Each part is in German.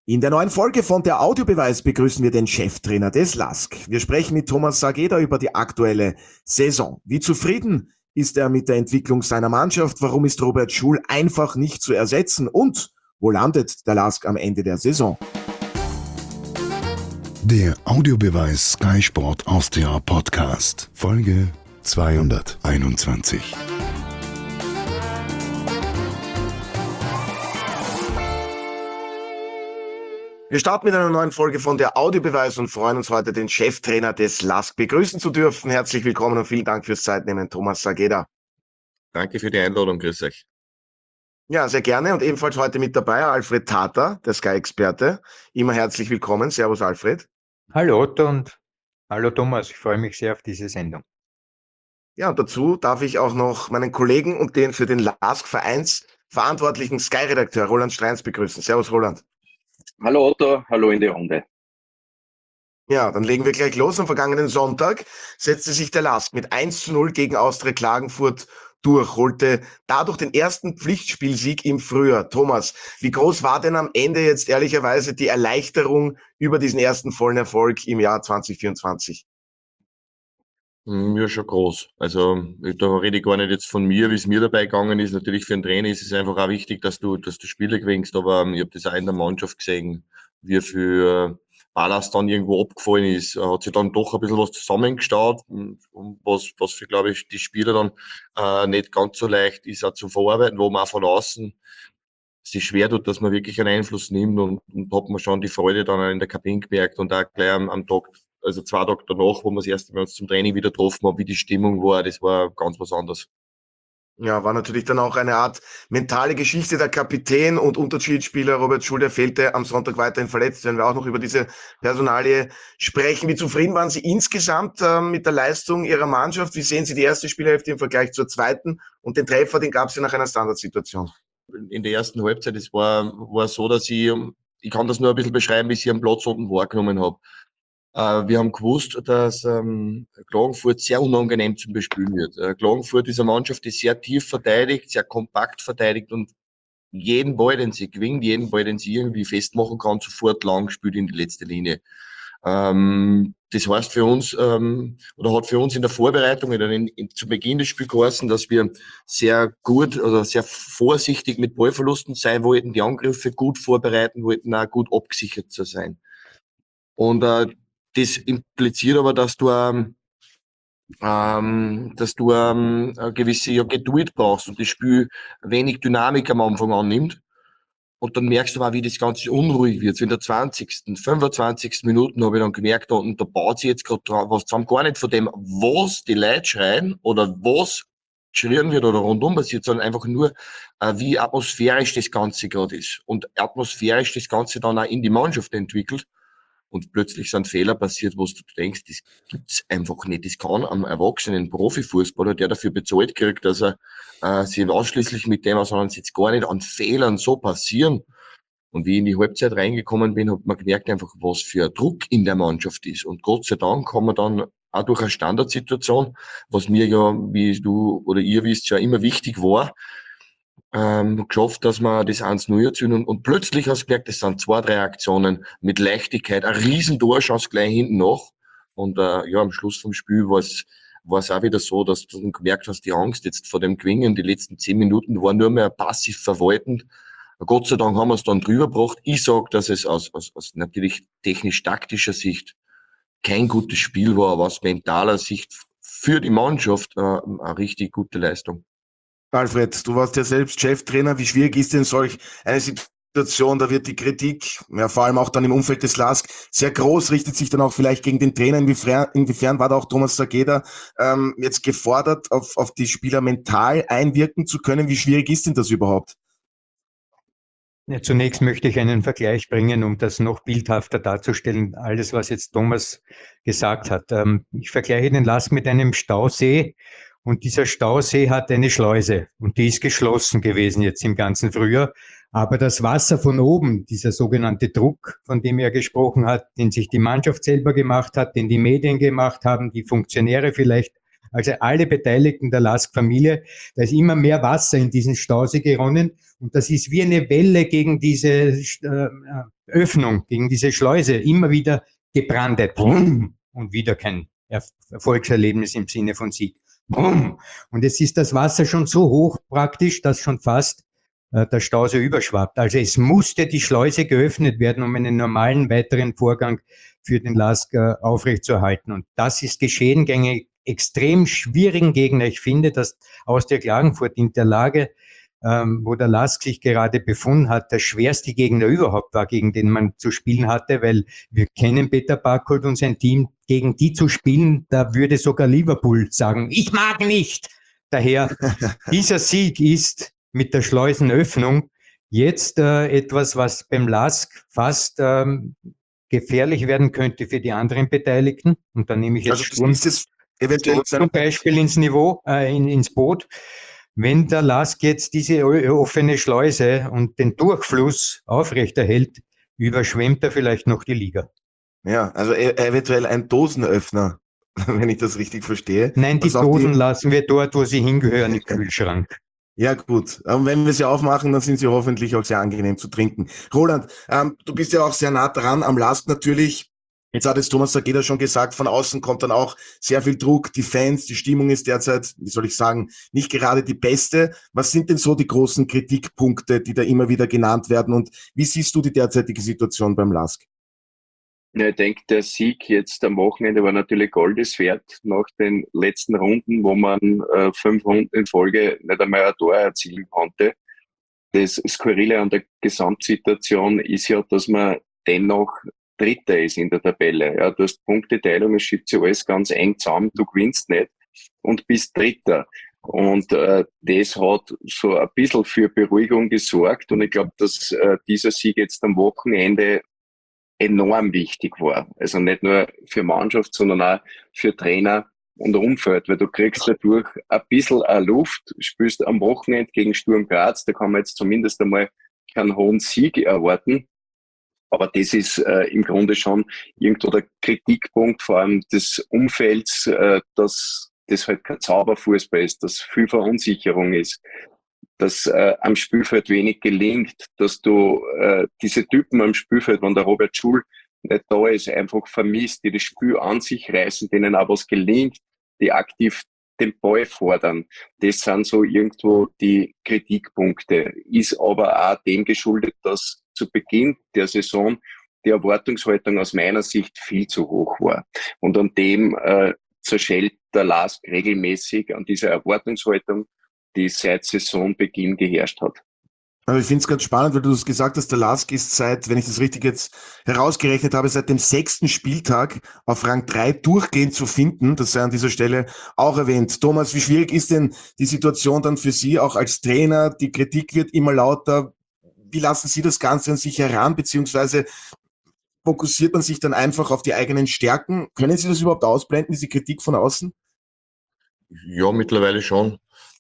In der neuen Folge von Der Audiobeweis begrüßen wir den Cheftrainer des LASK. Wir sprechen mit Thomas Sageda über die aktuelle Saison. Wie zufrieden ist er mit der Entwicklung seiner Mannschaft? Warum ist Robert Schul einfach nicht zu ersetzen? Und wo landet der LASK am Ende der Saison? Der Audiobeweis Sky Sport Austria Podcast, Folge 221. Wir starten mit einer neuen Folge von Der Audiobeweis und freuen uns heute, den Cheftrainer des LASK begrüßen zu dürfen. Herzlich willkommen und vielen Dank fürs Zeitnehmen, Thomas Sageda. Danke für die Einladung, grüß euch. Ja, sehr gerne und ebenfalls heute mit dabei Alfred Tata, der Sky-Experte. Immer herzlich willkommen. Servus, Alfred. Hallo Otto und hallo Thomas, ich freue mich sehr auf diese Sendung. Ja, und dazu darf ich auch noch meinen Kollegen und den für den LASK-Vereins verantwortlichen Sky-Redakteur Roland Streins begrüßen. Servus, Roland. Hallo Otto, hallo in die Runde. Ja, dann legen wir gleich los. Am vergangenen Sonntag setzte sich der LASK mit 1:0 gegen Austria Klagenfurt durch, holte dadurch den ersten Pflichtspielsieg im Frühjahr. Thomas, wie groß war denn am Ende jetzt ehrlicherweise die Erleichterung über diesen ersten vollen Erfolg im Jahr 2024? Ja, schon groß. Also da rede ich gar nicht jetzt von mir, wie es mir dabei gegangen ist. Natürlich für einen Trainer ist es einfach auch wichtig, dass du Spiele gewinnst, aber ich habe das auch in der Mannschaft gesehen, wie viel Ballast dann irgendwo abgefallen ist. Hat sich dann doch ein bisschen was zusammengestaut, was für, glaube ich, die Spieler dann nicht ganz so leicht ist auch zu verarbeiten, wo man auch von außen sich schwer tut, dass man wirklich einen Einfluss nimmt und hat man schon die Freude dann in der Kabine gemerkt und auch gleich am Tag, also 2 Tage danach, wo wir das erste Mal uns zum Training wieder getroffen haben, wie die Stimmung war, das war ganz was anderes. Ja, war natürlich dann auch eine Art mentale Geschichte. Der Kapitän und Unterschiedsspieler Robert Schul, der fehlte am Sonntag weiterhin verletzt. Wenn wir auch noch über diese Personalie sprechen. Wie zufrieden waren Sie insgesamt mit der Leistung Ihrer Mannschaft? Wie sehen Sie die erste Spielhälfte im Vergleich zur zweiten? Und den Treffer, den gab es ja nach einer Standardsituation. In der ersten Halbzeit, es war so, dass ich kann das nur ein bisschen beschreiben, wie ich am Platz unten wahrgenommen habe. Wir haben gewusst, dass Klagenfurt sehr unangenehm zum Bespielen wird. Klagenfurt ist eine Mannschaft, die sehr tief verteidigt, sehr kompakt verteidigt und jeden Ball, den sie gewinnt, jeden Ball, den sie irgendwie festmachen kann, sofort lang spielt in die letzte Linie. Das heißt für uns, oder hat für uns in der Vorbereitung oder zu Beginn des Spiels geheißen, dass wir sehr gut oder sehr vorsichtig mit Ballverlusten sein wollten, die Angriffe gut vorbereiten wollten, auch gut abgesichert zu sein. Und das impliziert aber, dass du eine gewisse Geduld brauchst und das Spiel wenig Dynamik am Anfang annimmt. Und dann merkst du auch, wie das Ganze unruhig wird. So in der 20., 25. Minuten habe ich dann gemerkt, und da baut sich jetzt gerade was zusammen, gar nicht von dem, was die Leute schreien oder was geschrien wird oder rundum passiert, sondern einfach nur, wie atmosphärisch das Ganze gerade ist. Und atmosphärisch das Ganze dann auch in die Mannschaft entwickelt. Und plötzlich sind Fehler passiert, wo du denkst, das gibt's einfach nicht. Das kann am erwachsenen Profifußballer, der dafür bezahlt kriegt, dass er sich ausschließlich mit dem auseinandersetzt, gar nicht an Fehlern so passieren. Und wie ich in die Halbzeit reingekommen bin, hat man gemerkt einfach, was für ein Druck in der Mannschaft ist. Und Gott sei Dank haben wir dann auch durch eine Standardsituation, was mir ja, wie du oder ihr wisst, ja immer wichtig war, geschafft, dass wir das 1:0 erzielen und plötzlich hast du gemerkt, das sind 2, 3 Aktionen mit Leichtigkeit, ein riesen Torchance gleich hinten nach und am Schluss vom Spiel war es auch wieder so, dass du gemerkt hast, die Angst jetzt vor dem Gewinnen, die letzten 10 Minuten war nur mehr passiv verwaltend. Gott sei Dank haben wir es dann drüber gebracht. Ich sage, dass es aus natürlich technisch-taktischer Sicht kein gutes Spiel war, aber aus mentaler Sicht für die Mannschaft eine richtig gute Leistung. Alfred, du warst ja selbst Cheftrainer. Wie schwierig ist denn solch eine Situation? Da wird die Kritik, ja, vor allem auch dann im Umfeld des LASK, sehr groß, richtet sich dann auch vielleicht gegen den Trainer. Inwiefern war da auch Thomas Sageda jetzt gefordert, auf die Spieler mental einwirken zu können? Wie schwierig ist denn das überhaupt? Ja, zunächst möchte ich einen Vergleich bringen, um das noch bildhafter darzustellen, alles, was jetzt Thomas gesagt hat. Ich vergleiche den LASK mit einem Stausee. Und dieser Stausee hat eine Schleuse und die ist geschlossen gewesen jetzt im ganzen Frühjahr. Aber das Wasser von oben, dieser sogenannte Druck, von dem er gesprochen hat, den sich die Mannschaft selber gemacht hat, den die Medien gemacht haben, die Funktionäre vielleicht, also alle Beteiligten der LASK-Familie, da ist immer mehr Wasser in diesen Stausee geronnen und das ist wie eine Welle gegen diese Öffnung, gegen diese Schleuse immer wieder gebrandet. Brumm, und wieder kein Erfolgserlebnis im Sinne von Sieg. Brumm. Und jetzt ist das Wasser schon so hoch praktisch, dass schon fast der Stausee überschwappt. Also es musste die Schleuse geöffnet werden, um einen normalen weiteren Vorgang für den LASK aufrechtzuerhalten. Und das ist geschehen gegen einen extrem schwierigen Gegner. Ich finde, dass Austria Klagenfurt in der Lage, wo der LASK sich gerade befunden hat, der schwerste Gegner überhaupt war, gegen den man zu spielen hatte, weil wir kennen Peter Barchold und sein Team, gegen die zu spielen, da würde sogar Liverpool sagen, ich mag nicht. Daher, dieser Sieg ist mit der Schleusenöffnung jetzt etwas, was beim LASK fast gefährlich werden könnte für die anderen Beteiligten. Und da nehme ich jetzt Also ist es eventuell zum Beispiel ins Boot. Wenn der LASK jetzt diese offene Schleuse und den Durchfluss aufrechterhält, überschwemmt er vielleicht noch die Liga. Ja, also eventuell ein Dosenöffner, wenn ich das richtig verstehe. Nein, die Dosen lassen wir dort, wo sie hingehören, im Kühlschrank. Ja, gut. Aber wenn wir sie aufmachen, dann sind sie hoffentlich auch sehr angenehm zu trinken. Roland, du bist ja auch sehr nah dran am LASK natürlich. Jetzt hat es Thomas Sageda schon gesagt, von außen kommt dann auch sehr viel Druck, die Fans, die Stimmung ist derzeit, wie soll ich sagen, nicht gerade die beste. Was sind denn so die großen Kritikpunkte, die da immer wieder genannt werden, und wie siehst du die derzeitige Situation beim LASK? Ja, ich denke, der Sieg jetzt am Wochenende war natürlich Goldes wert nach den letzten Runden, wo man 5 Runden in Folge nicht einmal ein Tor erzielen konnte. Das Skurrile an der Gesamtsituation ist ja, dass man dennoch Dritter ist in der Tabelle. Ja, du hast Punkteteilung, es schiebt sich alles ganz eng zusammen, du gewinnst nicht und bist Dritter. Und das hat so ein bisschen für Beruhigung gesorgt, und ich glaube, dass dieser Sieg jetzt am Wochenende enorm wichtig war. Also nicht nur für Mannschaft, sondern auch für Trainer und Umfeld, weil du kriegst dadurch ein bisschen Luft, spielst am Wochenende gegen Sturm Graz, da kann man jetzt zumindest einmal keinen hohen Sieg erwarten. Aber das ist im Grunde schon irgendwo der Kritikpunkt, vor allem des Umfelds, dass das halt kein Zauberfußball ist, dass viel Verunsicherung ist, dass am Spielfeld wenig gelingt, dass du diese Typen am Spielfeld, wenn der Robert Schul nicht da ist, einfach vermisst, die das Spiel an sich reißen, denen auch was gelingt, die aktiv den Ball fordern. Das sind so irgendwo die Kritikpunkte. Ist aber auch dem geschuldet, dass zu Beginn der Saison die Erwartungshaltung aus meiner Sicht viel zu hoch war. Und an dem zerschellt der LASK regelmäßig, an dieser Erwartungshaltung, die seit Saisonbeginn geherrscht hat. Aber ich finde es ganz spannend, weil du das gesagt hast, der LASK ist seit, wenn ich das richtig jetzt herausgerechnet habe, seit dem 6. Spieltag auf Rang 3 durchgehend zu finden. Das sei an dieser Stelle auch erwähnt. Thomas, wie schwierig ist denn die Situation dann für Sie auch als Trainer? Die Kritik wird immer lauter. Wie lassen Sie das Ganze an sich heran, beziehungsweise fokussiert man sich dann einfach auf die eigenen Stärken? Können Sie das überhaupt ausblenden, diese Kritik von außen? Ja, mittlerweile schon.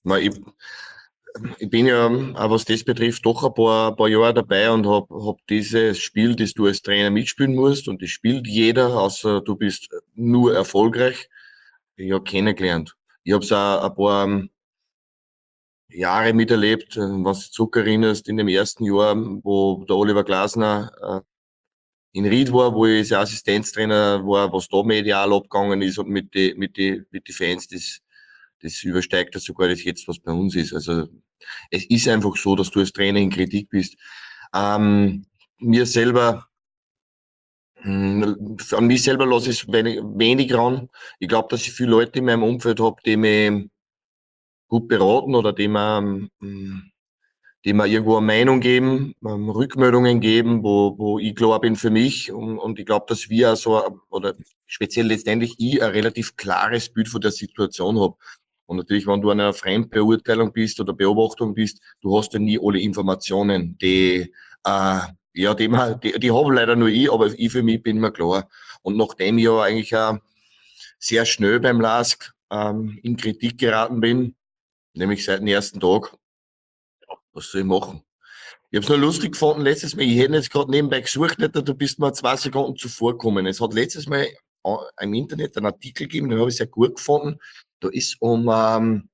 Ich bin ja, auch was das betrifft, doch ein paar Jahre dabei und hab dieses Spiel, das du als Trainer mitspielen musst, und das spielt jeder, außer du bist nur erfolgreich, ja, kennengelernt. Ich habe es auch ein paar Jahre miterlebt, was du zurückerinnerst, in dem ersten Jahr, wo der Oliver Glasner in Ried war, wo ich als Assistenztrainer war, was da medial abgegangen ist und mit die Fans, das übersteigt das sogar das jetzt, was bei uns ist. Also es ist einfach so, dass du als Trainer in Kritik bist. Mir selber, an mich selber lasse ich wenig ran. Ich glaube, dass ich viele Leute in meinem Umfeld habe, die mich gut beraten oder die mir irgendwo eine Meinung geben, Rückmeldungen geben, wo ich klar bin für mich, und ich glaube, dass wir so, oder speziell letztendlich ich, ein relativ klares Bild von der Situation habe. Und natürlich, wenn du an einer Fremdbeurteilung bist oder Beobachtung bist, du hast ja nie alle Informationen, die habe leider nur ich, aber ich für mich bin mir klar. Und nachdem ich ja eigentlich auch sehr schnell beim LASK in Kritik geraten bin, nämlich seit dem ersten Tag, was soll ich machen? Ich habe es nur lustig gefunden, letztes Mal, ich hätte jetzt gerade nebenbei gesucht, nicht, du bist mal 2 Sekunden zuvor gekommen. Es hat letztes Mal im Internet einen Artikel gegeben, den habe ich sehr gut gefunden. Da ist um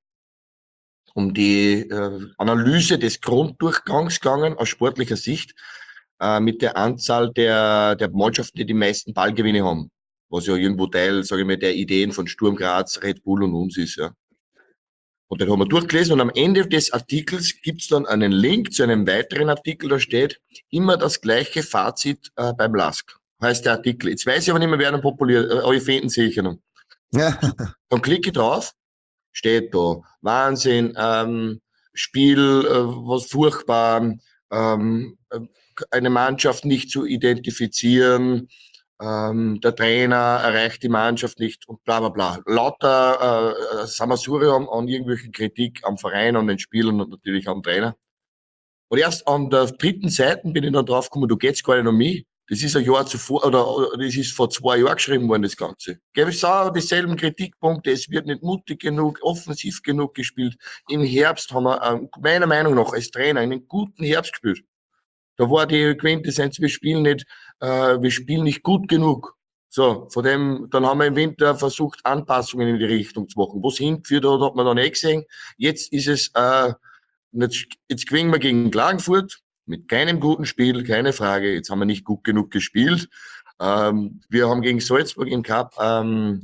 die Analyse des Grunddurchgangs gegangen, aus sportlicher Sicht. mit der Anzahl der Mannschaften, die die meisten Ballgewinne haben. Was ja irgendwo Teil, sage ich mal, der Ideen von Sturm Graz, Red Bull und uns ist, ja. Und den haben wir durchgelesen und am Ende des Artikels gibt's dann einen Link zu einem weiteren Artikel, da steht immer das gleiche Fazit beim LASK. Heißt der Artikel. Jetzt weiß ich aber nicht mehr, wer noch populär, aber ich finde ihn sicher noch. Ja. Dann klicke ich drauf, steht da, Wahnsinn, Spiel, was furchtbar, eine Mannschaft nicht zu identifizieren, der Trainer erreicht die Mannschaft nicht und bla bla bla. Lauter Sammelsurium an irgendwelchen Kritik am Verein, an den Spielern und natürlich am Trainer. Und erst an der 3. Seite bin ich dann drauf gekommen, du geht's gar nicht um mich. Das ist ein Jahr zuvor, oder das ist vor 2 Jahren geschrieben worden, das Ganze. Gebe ich auch dieselben Kritikpunkte, es wird nicht mutig genug, offensiv genug gespielt. Im Herbst haben wir, meiner Meinung nach, als Trainer einen guten Herbst gespielt. Da war die Quintessenz, wir spielen nicht gut genug. So, von dem, dann haben wir im Winter versucht, Anpassungen in die Richtung zu machen. Wo es hingeführt hat, hat man dann eh gesehen. Jetzt ist es, jetzt gewinnen wir gegen Klagenfurt mit keinem guten Spiel, keine Frage. Jetzt haben wir nicht gut genug gespielt. Wir haben gegen Salzburg im Cup ein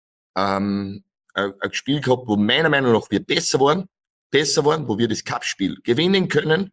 Spiel gehabt, wo meiner Meinung nach wir besser waren, wo wir das Cup-Spiel gewinnen können.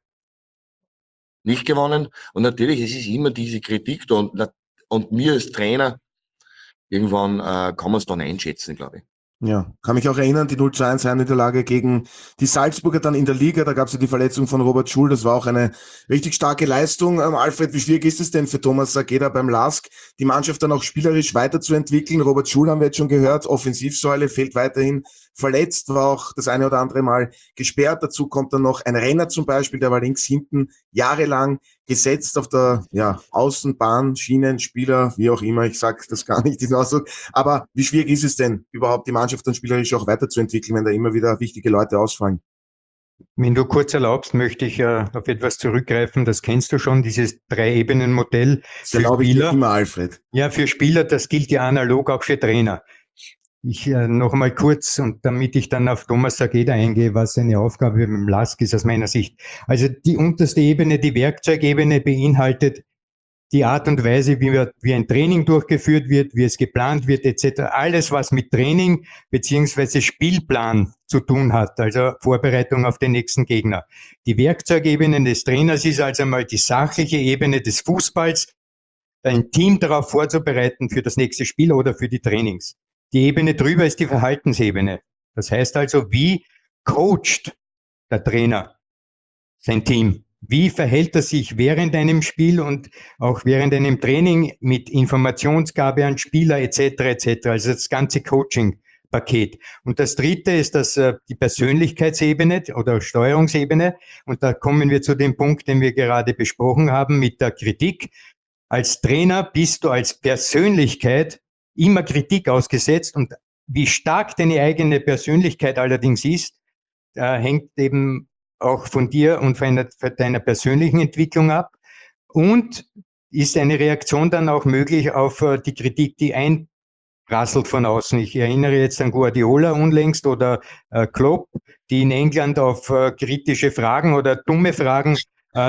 Nicht gewonnen. Und natürlich, es ist immer diese Kritik da. Und mir als Trainer, irgendwann kann man es dann einschätzen, glaube ich. Ja, kann mich auch erinnern, die 0:1 Heimniederlage gegen die Salzburger dann in der Liga, da gab es ja die Verletzung von Robert Schul, das war auch eine richtig starke Leistung. Alfred, wie schwierig ist es denn für Thomas Sageda beim LASK, die Mannschaft dann auch spielerisch weiterzuentwickeln? Robert Schul haben wir jetzt schon gehört, Offensivsäule, fehlt weiterhin verletzt, war auch das eine oder andere Mal gesperrt. Dazu kommt dann noch ein Renner zum Beispiel, der war links hinten jahrelang gesetzt auf der Außenbahn, Schienenspieler, wie auch immer, ich sage das gar nicht, diesen Ausdruck. Aber wie schwierig ist es denn, überhaupt die Mannschaft dann spielerisch auch weiterzuentwickeln, wenn da immer wieder wichtige Leute ausfallen? Wenn du kurz erlaubst, möchte ich auf etwas zurückgreifen. Das kennst du schon, dieses 3-Ebenen-Modell für Spieler. Ich dir immer, Alfred. Ja, für Spieler, das gilt ja analog auch für Trainer. Ich noch einmal kurz, und damit ich dann auf Thomas Sageda eingehe, was seine Aufgabe beim LASK ist aus meiner Sicht. Also die unterste Ebene, die Werkzeugebene, beinhaltet die Art und Weise, wie ein Training durchgeführt wird, wie es geplant wird, etc. Alles, was mit Training beziehungsweise Spielplan zu tun hat, also Vorbereitung auf den nächsten Gegner. Die Werkzeugebene des Trainers ist also einmal die sachliche Ebene des Fußballs, ein Team darauf vorzubereiten für das nächste Spiel oder für die Trainings. Die Ebene drüber ist die Verhaltensebene. Das heißt also, wie coacht der Trainer sein Team? Wie verhält er sich während einem Spiel und auch während einem Training mit Informationsgabe an Spieler etc. etc. Also das ganze Coaching-Paket. Und das dritte ist die Persönlichkeitsebene oder Steuerungsebene. Und da kommen wir zu dem Punkt, den wir gerade besprochen haben mit der Kritik. Als Trainer bist du als Persönlichkeit immer Kritik ausgesetzt, und wie stark deine eigene Persönlichkeit allerdings ist, hängt eben auch von dir und von deiner persönlichen Entwicklung ab, und ist eine Reaktion dann auch möglich auf die Kritik, die einprasselt von außen. Ich erinnere jetzt an Guardiola unlängst oder Klopp, die in England auf kritische Fragen oder dumme Fragen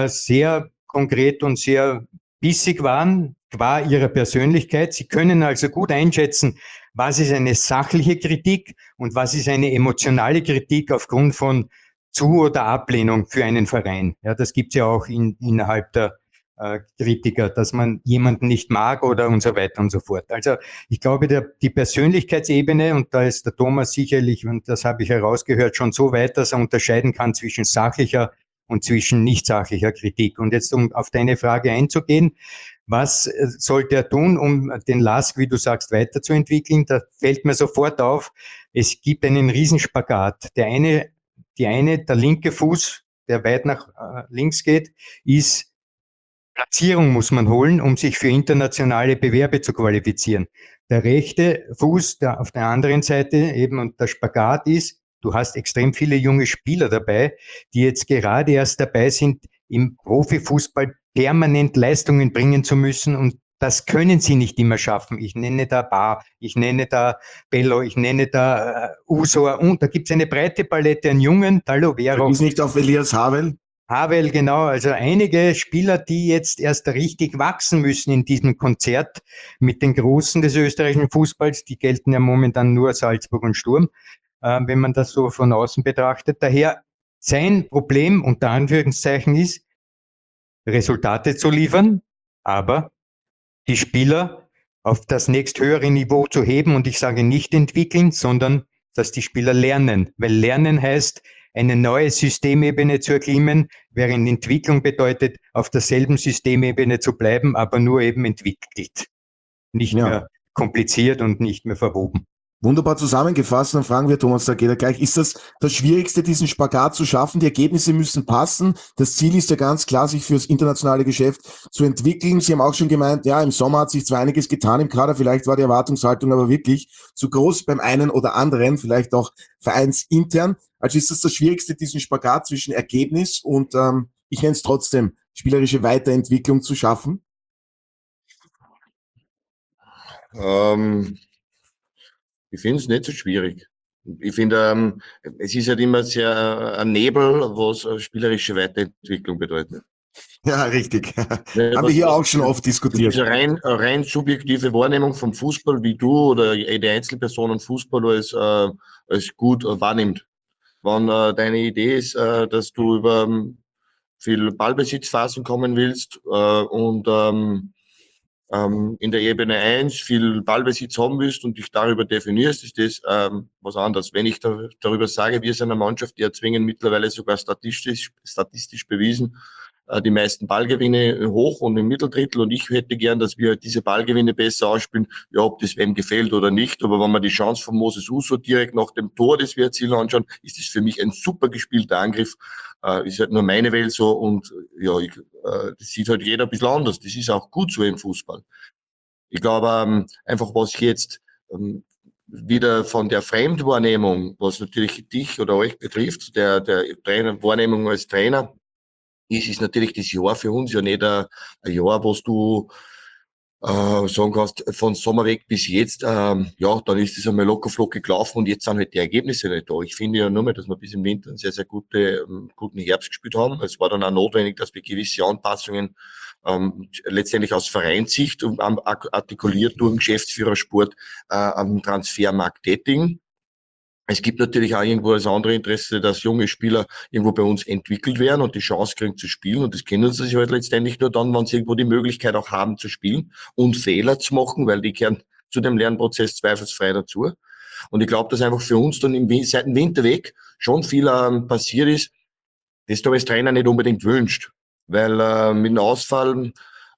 sehr konkret und sehr bissig waren, qua ihrer Persönlichkeit. Sie können also gut einschätzen, was ist eine sachliche Kritik und was ist eine emotionale Kritik aufgrund von Zu- oder Ablehnung für einen Verein. Ja, das gibt's ja auch innerhalb der Kritiker, dass man jemanden nicht mag oder und so weiter und so fort. Also ich glaube, die Persönlichkeitsebene, und da ist der Thomas sicherlich, und das habe ich herausgehört, schon so weit, dass er unterscheiden kann zwischen sachlicher und zwischen nicht sachlicher Kritik. Und jetzt, um auf deine Frage einzugehen, was sollte er tun, um den LASK, wie du sagst, weiterzuentwickeln? Da fällt mir sofort auf, es gibt einen Riesenspagat. Der linke Fuß, der weit nach links geht, ist Platzierung muss man holen, um sich für internationale Bewerbe zu qualifizieren. Der rechte Fuß, der auf der anderen Seite eben, und der Spagat ist, du hast extrem viele junge Spieler dabei, die jetzt gerade erst dabei sind, im Profifußball permanent Leistungen bringen zu müssen, und das können sie nicht immer schaffen. Ich nenne da Bar, ich nenne da Bello, ich nenne da Usor, und da gibt es eine breite Palette an Jungen, Talovero. Ist nicht auf Elias Havel? Havel, genau. Also einige Spieler, die jetzt erst richtig wachsen müssen in diesem Konzert mit den Großen des österreichischen Fußballs, die gelten ja momentan nur Salzburg und Sturm, wenn man das so von außen betrachtet. Daher sein Problem unter Anführungszeichen ist, Resultate zu liefern, aber die Spieler auf das nächsthöhere Niveau zu heben, und ich sage nicht entwickeln, sondern dass die Spieler lernen, weil Lernen heißt, eine neue Systemebene zu erklimmen, während Entwicklung bedeutet, auf derselben Systemebene zu bleiben, aber nur eben entwickelt, nicht mehr kompliziert und nicht mehr verwoben. Wunderbar zusammengefasst, dann fragen wir Thomas Sageda gleich, ist das Schwierigste, diesen Spagat zu schaffen? Die Ergebnisse müssen passen. Das Ziel ist ja ganz klar, sich fürs internationale Geschäft zu entwickeln. Sie haben auch schon gemeint, ja, im Sommer hat sich zwar einiges getan im Kader, vielleicht war die Erwartungshaltung aber wirklich zu groß beim einen oder anderen, vielleicht auch vereinsintern. Also ist das Schwierigste, diesen Spagat zwischen Ergebnis und, ich nenne es trotzdem, spielerische Weiterentwicklung zu schaffen? Ich finde es nicht so schwierig. Ich finde, es ist halt immer sehr ein Nebel, was spielerische Weiterentwicklung bedeutet. Ja, richtig. Ja, Haben wir hier auch schon oft diskutiert. Diese rein subjektive Wahrnehmung vom Fußball, wie du oder jede Einzelperson Fußball als gut wahrnimmt. Wenn deine Idee ist, dass du über viel Ballbesitzphasen kommen willst und in der Ebene 1 viel Ballbesitz haben willst und dich darüber definierst, ist das was anderes. Wenn ich darüber sage, wir sind eine Mannschaft, die erzwingen mittlerweile sogar statistisch bewiesen, die meisten Ballgewinne hoch und im Mitteldrittel, und ich hätte gern, dass wir diese Ballgewinne besser ausspielen, ja, ob das wem gefällt oder nicht, aber wenn man die Chance von Moses Uso direkt nach dem Tor, das wir erzielen, anschauen, ist das für mich ein super gespielter Angriff, ist halt nur meine Welt so, und ja, das sieht halt jeder ein bisschen anders, das ist auch gut so im Fußball. Ich glaube, einfach was jetzt wieder von der Fremdwahrnehmung, was natürlich dich oder euch betrifft, der Wahrnehmung als Trainer, ist natürlich das Jahr für uns ja nicht ein Jahr, wo du sagen kannst, von Sommer weg bis jetzt, ja, dann ist es einmal locker flockig gelaufen und jetzt sind halt die Ergebnisse nicht da. Ich finde ja nur mal, dass wir bis im Winter einen sehr, sehr guten Herbst gespielt haben. Es war dann auch notwendig, dass wir gewisse Anpassungen letztendlich aus Vereinssicht und artikuliert durch den Geschäftsführersport am Transfermarkt tätigen. Es gibt natürlich auch irgendwo das andere Interesse, dass junge Spieler irgendwo bei uns entwickelt werden und die Chance kriegen zu spielen. Und das kennen sie sich halt letztendlich nur dann, wenn sie irgendwo die Möglichkeit auch haben zu spielen und Fehler zu machen, weil die gehören zu dem Lernprozess zweifelsfrei dazu. Und ich glaube, dass einfach für uns dann seit dem Winter weg schon viel passiert ist, das du als Trainer nicht unbedingt wünscht. Weil mit dem Ausfall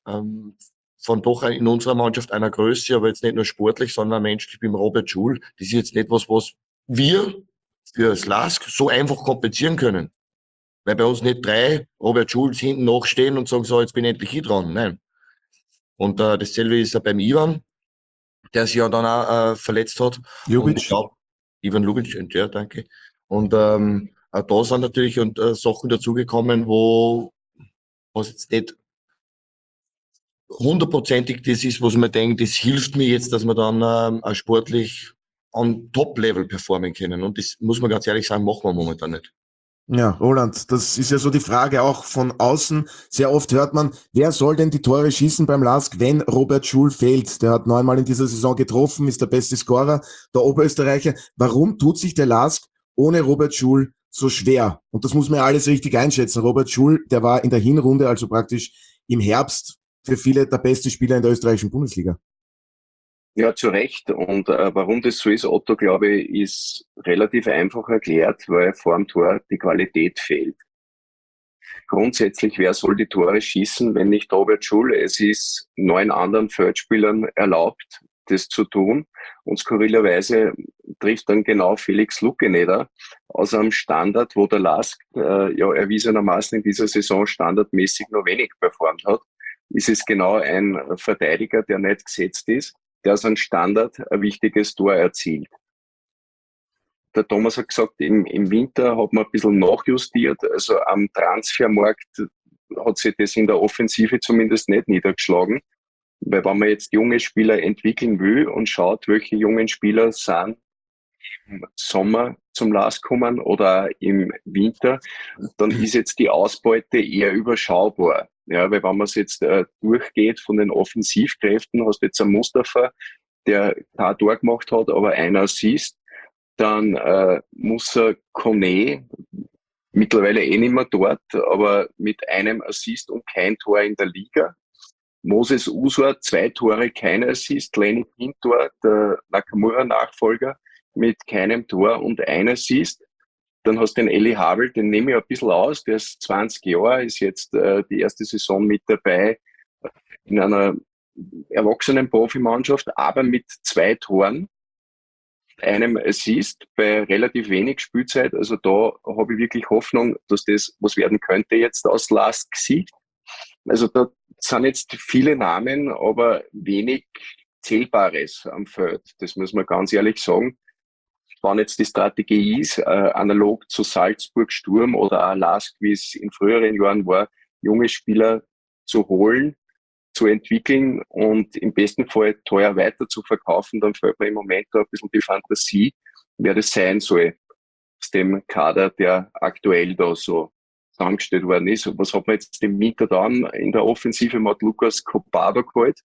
von doch in unserer Mannschaft einer Größe, aber jetzt nicht nur sportlich, sondern menschlich, wie Robert Schul, das ist jetzt nicht was wir für das LASK so einfach kompensieren können. Weil bei uns nicht 3 Robert Schulz hinten nachstehen und sagen, so, jetzt bin endlich ich dran. Nein. Und dasselbe ist ja beim Ivan, der sich ja dann auch verletzt hat. Ljubic. Und ich glaube, Ivan Ljubic, ja, danke. Und auch da sind natürlich Sachen dazugekommen, was jetzt nicht hundertprozentig das ist, was man denkt, das hilft mir jetzt, dass wir dann sportlich on Top-Level performen können. Und das muss man ganz ehrlich sagen, machen wir momentan nicht. Ja, Roland, das ist ja so die Frage auch von außen. Sehr oft hört man, wer soll denn die Tore schießen beim LASK, wenn Robert Schul fehlt? Der hat 9-mal in dieser Saison getroffen, ist der beste Scorer, der Oberösterreicher. Warum tut sich der LASK ohne Robert Schul so schwer? Und das muss man ja alles richtig einschätzen. Robert Schul, der war in der Hinrunde, also praktisch im Herbst, für viele der beste Spieler in der österreichischen Bundesliga. Ja, zu Recht. Und warum das so ist, Otto, glaube ich, ist relativ einfach erklärt, weil vor dem Tor die Qualität fehlt. Grundsätzlich, wer soll die Tore schießen, wenn nicht Robert Schul? Es ist 9 anderen Feldspielern erlaubt, das zu tun. Und skurrilerweise trifft dann genau Felix Lucke nieder, aus einem Standard, wo der LASK ja erwiesenermaßen in dieser Saison standardmäßig noch wenig performt hat. Ist es genau ein Verteidiger, der nicht gesetzt ist, der aus einem Standard ein wichtiges Tor erzielt. Der Thomas hat gesagt, im Winter hat man ein bisschen nachjustiert. Also am Transfermarkt hat sich das in der Offensive zumindest nicht niedergeschlagen. Weil wenn man jetzt junge Spieler entwickeln will und schaut, welche jungen Spieler sind im Sommer zum Last kommen oder auch im Winter, dann ist jetzt die Ausbeute eher überschaubar. Ja, weil wenn man es jetzt durchgeht von den Offensivkräften, hast du jetzt einen Mustafa, der kein Tor gemacht hat, aber einer Assist, dann Moussa Kone, mittlerweile eh nicht mehr dort, aber mit einem Assist und kein Tor in der Liga. Moses Usor, 2 Tore, kein Assist. Lenny Pintor, der Nakamura-Nachfolger, mit keinem Tor und ein Assist. Dann hast du den Eli Havel, den nehme ich ein bisschen aus, der ist 20 Jahre, ist jetzt die erste Saison mit dabei in einer erwachsenen Profimannschaft, aber mit 2 Toren, einem Assist bei relativ wenig Spielzeit. Also da habe ich wirklich Hoffnung, dass das was werden könnte jetzt aus Last Sieg. Also da sind jetzt viele Namen, aber wenig Zählbares am Feld. Das muss man ganz ehrlich sagen. Wenn jetzt die Strategie ist, analog zu Salzburg Sturm oder auch Lask, wie es in früheren Jahren war, junge Spieler zu holen, zu entwickeln und im besten Fall teuer weiter zu verkaufen, dann fällt mir im Moment da ein bisschen die Fantasie, wer das sein soll aus dem Kader, der aktuell da so zusammengestellt worden ist. Und was hat man jetzt im Winter dann in der Offensive? Man hat Lukas Copado geholt,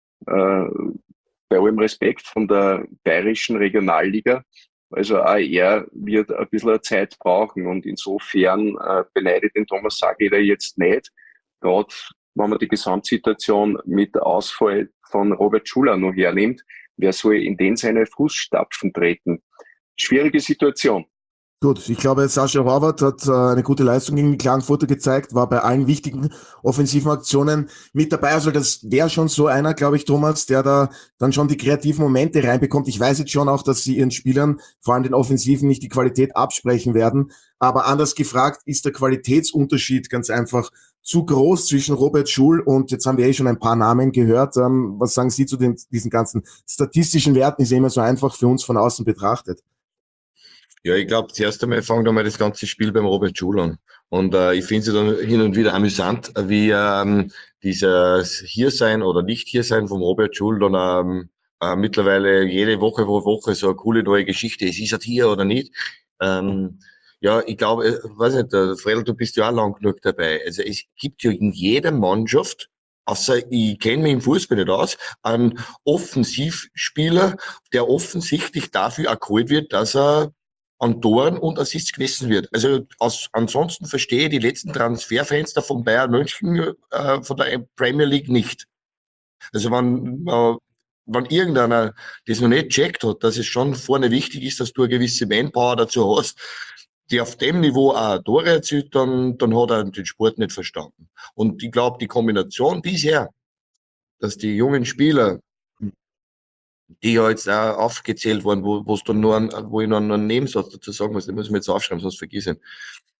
bei allem Respekt von der bayerischen Regionalliga. Also auch er wird ein bisschen Zeit brauchen und insofern beneide ich den Thomas Sageder jetzt nicht. Gerade wenn man die Gesamtsituation mit Ausfall von Robert Schuller noch hernimmt, wer soll in den seine Fußstapfen treten? Schwierige Situation. Gut, ich glaube, Sascha Horvath hat eine gute Leistung gegen die Klagenfurter gezeigt, war bei allen wichtigen offensiven Aktionen mit dabei. Also das wäre schon so einer, glaube ich, Thomas, der da dann schon die kreativen Momente reinbekommt. Ich weiß jetzt schon auch, dass sie ihren Spielern, vor allem den Offensiven, nicht die Qualität absprechen werden. Aber anders gefragt, ist der Qualitätsunterschied ganz einfach zu groß zwischen Robert Schul und, jetzt haben wir schon ein paar Namen gehört. Was sagen Sie zu diesen ganzen statistischen Werten? Ist ja immer so einfach für uns von außen betrachtet. Ja, ich glaube, zuerst einmal fangen wir mal das ganze Spiel beim Robert Schul an. Und ich finde es dann hin und wieder amüsant, wie dieses Hiersein oder Nicht-Hiersein vom Robert Schul dann mittlerweile jede Woche pro Woche so eine coole neue Geschichte ist. Ist er hier oder nicht? Ja, ich glaube, weiß nicht, Fredel, du bist ja auch lang genug dabei. Also es gibt ja in jeder Mannschaft, außer ich kenne mich im Fußball nicht aus, einen Offensivspieler, der offensichtlich dafür akkult wird, dass er an Toren und Assists gemessen wird. Also ansonsten verstehe ich die letzten Transferfenster von Bayern München von der Premier League nicht. Also wenn irgendeiner das noch nicht checkt hat, dass es schon vorne wichtig ist, dass du eine gewisse Manpower dazu hast, die auf dem Niveau auch Tore erzielt, dann hat er den Sport nicht verstanden. Und ich glaube, die Kombination bisher, dass die jungen Spieler, die ja jetzt auch aufgezählt wurden, wo ich noch einen Nebensatz dazu sagen muss, den muss ich mir jetzt aufschreiben, sonst vergiss ich.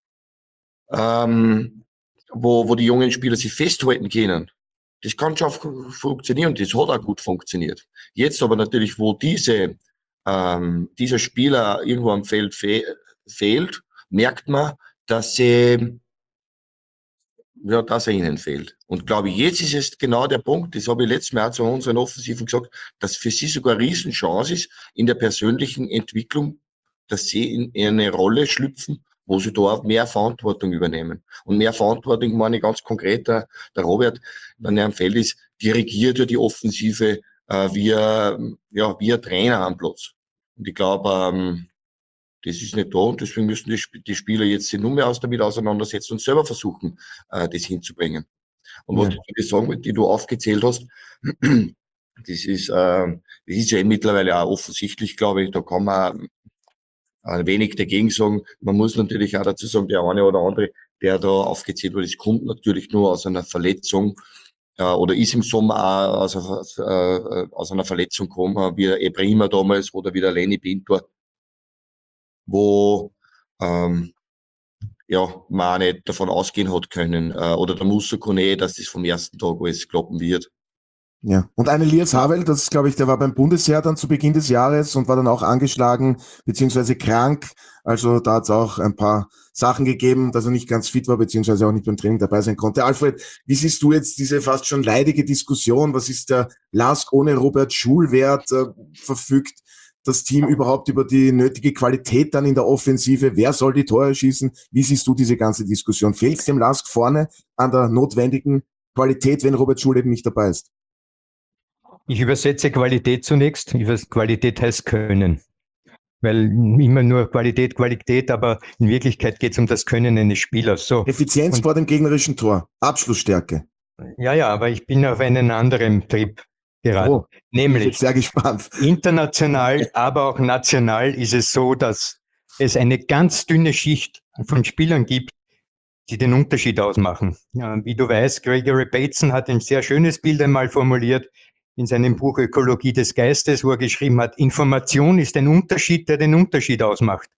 Wo die jungen Spieler sich festhalten können. Das kann schon funktionieren und das hat auch gut funktioniert. Jetzt aber natürlich, wo dieser Spieler irgendwo am Feld fehlt, merkt man, dass er ihnen fehlt. Und glaube ich, jetzt ist es genau der Punkt, das habe ich letztes Mal auch zu unseren Offensiven gesagt, dass für sie sogar eine Riesenchance ist in der persönlichen Entwicklung, dass sie in eine Rolle schlüpfen, wo sie da auch mehr Verantwortung übernehmen. Und mehr Verantwortung meine ich ganz konkret, der Robert, wenn er am Feld ist, dirigiert ja die Offensive wie ein Trainer am Platz. Und ich glaube, das ist nicht da und deswegen müssen die Spieler jetzt sich nur mehr damit auseinandersetzen und selber versuchen, das hinzubringen. Und was ich sagen wollte, die du aufgezählt hast, das ist ja mittlerweile auch offensichtlich, glaube ich, da kann man ein wenig dagegen sagen. Man muss natürlich auch dazu sagen, der eine oder andere, der da aufgezählt wurde, das kommt natürlich nur aus einer Verletzung oder ist im Sommer auch aus einer Verletzung gekommen, wie der Ebrima damals oder wie der Lenny Pintor, wo man auch nicht davon ausgehen hat können, oder der Moussa Kone, dass das vom ersten Tag alles klappen wird. Ja, und ein Elias Havel, das ist, glaube ich, der war beim Bundesheer dann zu Beginn des Jahres und war dann auch angeschlagen beziehungsweise krank. Also da hat es auch ein paar Sachen gegeben, dass er nicht ganz fit war beziehungsweise auch nicht beim Training dabei sein konnte. Alfred, wie siehst du jetzt diese fast schon leidige Diskussion? Was ist der Lask ohne Robert Schul-Wert? Verfügt das Team überhaupt über die nötige Qualität dann in der Offensive? Wer soll die Tore schießen? Wie siehst du diese ganze Diskussion? Fehlt es dem LASK vorne an der notwendigen Qualität, wenn Robert Schul eben nicht dabei ist? Ich übersetze Qualität zunächst. Qualität heißt Können. Weil immer nur Qualität, aber in Wirklichkeit geht es um das Können eines Spielers. So. Effizienz vor dem gegnerischen Tor, Abschlussstärke. Ja, aber ich bin auf einen anderen Trip geraten. Oh, bin ich Nämlich jetzt sehr gespannt. international, aber auch national ist es so, dass es eine ganz dünne Schicht von Spielern gibt, die den Unterschied ausmachen. Ja, wie du weißt, Gregory Bateson hat ein sehr schönes Bild einmal formuliert in seinem Buch Ökologie des Geistes, wo er geschrieben hat, Information ist ein Unterschied, der den Unterschied ausmacht.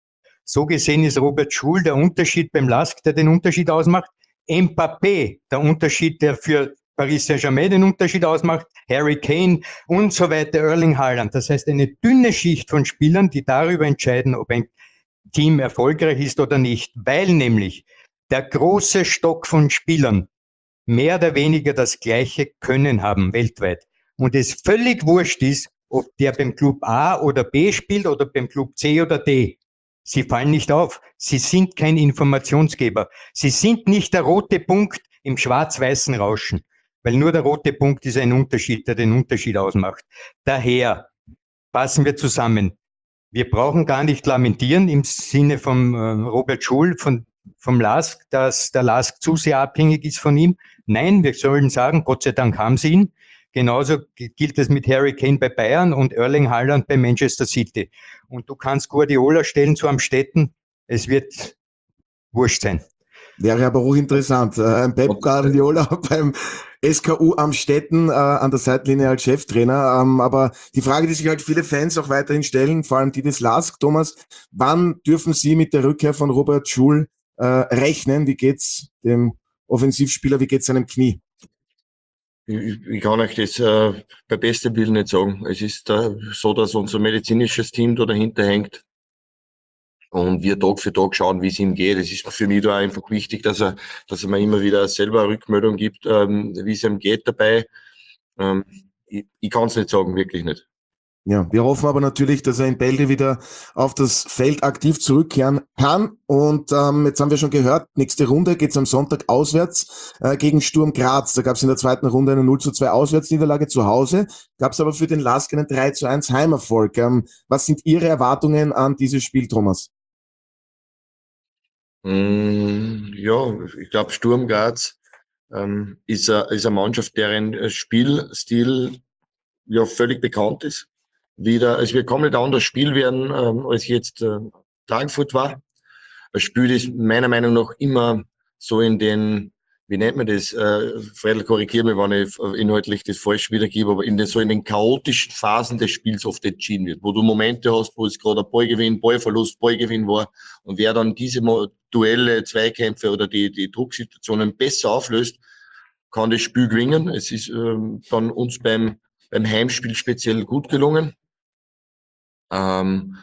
So gesehen ist Robert Schul der Unterschied beim LASK, der den Unterschied ausmacht. Mbappé, der Unterschied, der für Paris Saint-Germain den Unterschied ausmacht. Harry Kane und so weiter, Erling Haaland. Das heißt, eine dünne Schicht von Spielern, die darüber entscheiden, ob ein Team erfolgreich ist oder nicht. Weil nämlich der große Stock von Spielern mehr oder weniger das gleiche Können haben weltweit. Und es völlig wurscht ist, ob der beim Club A oder B spielt oder beim Club C oder D. Sie fallen nicht auf. Sie sind kein Informationsgeber. Sie sind nicht der rote Punkt im schwarz-weißen Rauschen, weil nur der rote Punkt ist ein Unterschied, der den Unterschied ausmacht. Daher passen wir zusammen. Wir brauchen gar nicht lamentieren im Sinne von Robert Schul, vom LASK, dass der LASK zu sehr abhängig ist von ihm. Nein, wir sollen sagen, Gott sei Dank haben sie ihn. Genauso gilt es mit Harry Kane bei Bayern und Erling Haaland bei Manchester City. Und du kannst Guardiola stellen zu Amstetten, es wird wurscht sein. Wäre aber auch interessant. Ein Pep Guardiola beim SKU Amstetten an der Seitenlinie als Cheftrainer. Aber die Frage, die sich halt viele Fans auch weiterhin stellen, vor allem die des LASK, Thomas, wann dürfen Sie mit der Rückkehr von Robert Schul rechnen? Wie geht's dem Offensivspieler, wie geht's seinem Knie? Ich kann euch das bei bestem Willen nicht sagen. Es ist so, dass unser medizinisches Team da dahinter hängt und wir Tag für Tag schauen, wie es ihm geht. Es ist für mich da einfach wichtig, dass er mir immer wieder selber eine Rückmeldung gibt, wie es ihm geht dabei. Ich kann es nicht sagen, wirklich nicht. Ja, wir hoffen aber natürlich, dass er in Bälde wieder auf das Feld aktiv zurückkehren kann. Und jetzt haben wir schon gehört, nächste Runde geht's am Sonntag auswärts gegen Sturm Graz. Da gab's in der zweiten Runde eine 0:2 Auswärtsniederlage zu Hause, gab's aber für den LASK einen 3:1 Heimerfolg. Was sind Ihre Erwartungen an dieses Spiel, Thomas? Ja, ich glaube, Sturm Graz ist eine Mannschaft, deren Spielstil ja völlig bekannt ist. Es wird komplett anders Spiel werden, als jetzt Klagenfurt war. Ein Spiel ist meiner Meinung nach immer so in den, wie nennt man das, Fredel, korrigiere mich, wenn ich inhaltlich das falsch wiedergebe, aber in den chaotischen Phasen des Spiels oft entschieden wird, wo du Momente hast, wo es gerade ein Ballgewinn, Ballverlust, Ballgewinn war und wer dann diese Duelle, Zweikämpfe oder die Drucksituationen besser auflöst, kann das Spiel gewinnen. Es ist dann uns beim Heimspiel speziell gut gelungen. Ja,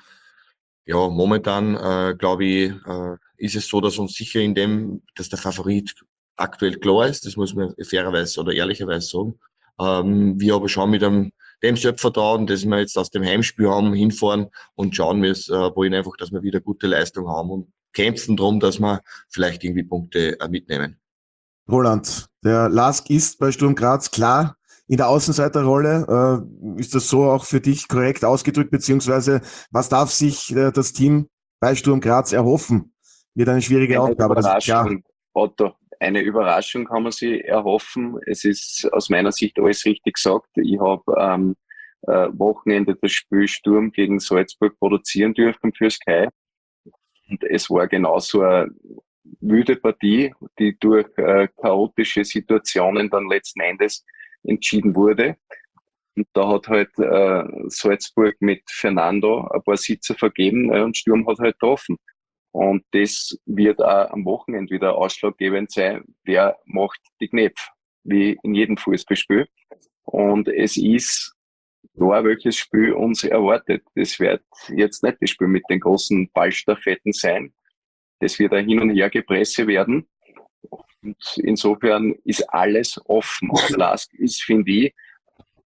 momentan glaube ich, ist es so, dass uns sicher dass der Favorit aktuell klar ist. Das muss man fairerweise oder ehrlicherweise sagen. Wir aber schon mit dem Selbstvertrauen, das wir jetzt aus dem Heimspiel haben, hinfahren und schauen wollen einfach, dass wir wieder gute Leistung haben und kämpfen darum, dass wir vielleicht irgendwie Punkte mitnehmen. Roland, der LASK ist bei Sturm Graz klar in der Außenseiterrolle. Ist das so auch für dich korrekt ausgedrückt, beziehungsweise was darf sich das Team bei Sturm Graz erhoffen? Wird eine schwierige Aufgabe, das ist klar. Otto, eine Überraschung kann man sich erhoffen. Es ist aus meiner Sicht alles richtig gesagt. Ich habe Wochenende das Spiel Sturm gegen Salzburg produzieren dürfen für Sky. Und es war genauso eine müde Partie, die durch chaotische Situationen dann letzten Endes entschieden wurde. Und da hat halt Salzburg mit Fernando ein paar Sitze vergeben und Sturm hat halt getroffen. Und das wird auch am Wochenende wieder ausschlaggebend sein, wer macht die Knöpfe, wie in jedem Fußballspiel. Und es ist klar, welches Spiel uns erwartet. Das wird jetzt nicht das Spiel mit den großen Ballstaffetten sein. Das wird ein Hin- und Hergepresse werden. Und insofern ist alles offen. Und LASK ist, finde ich,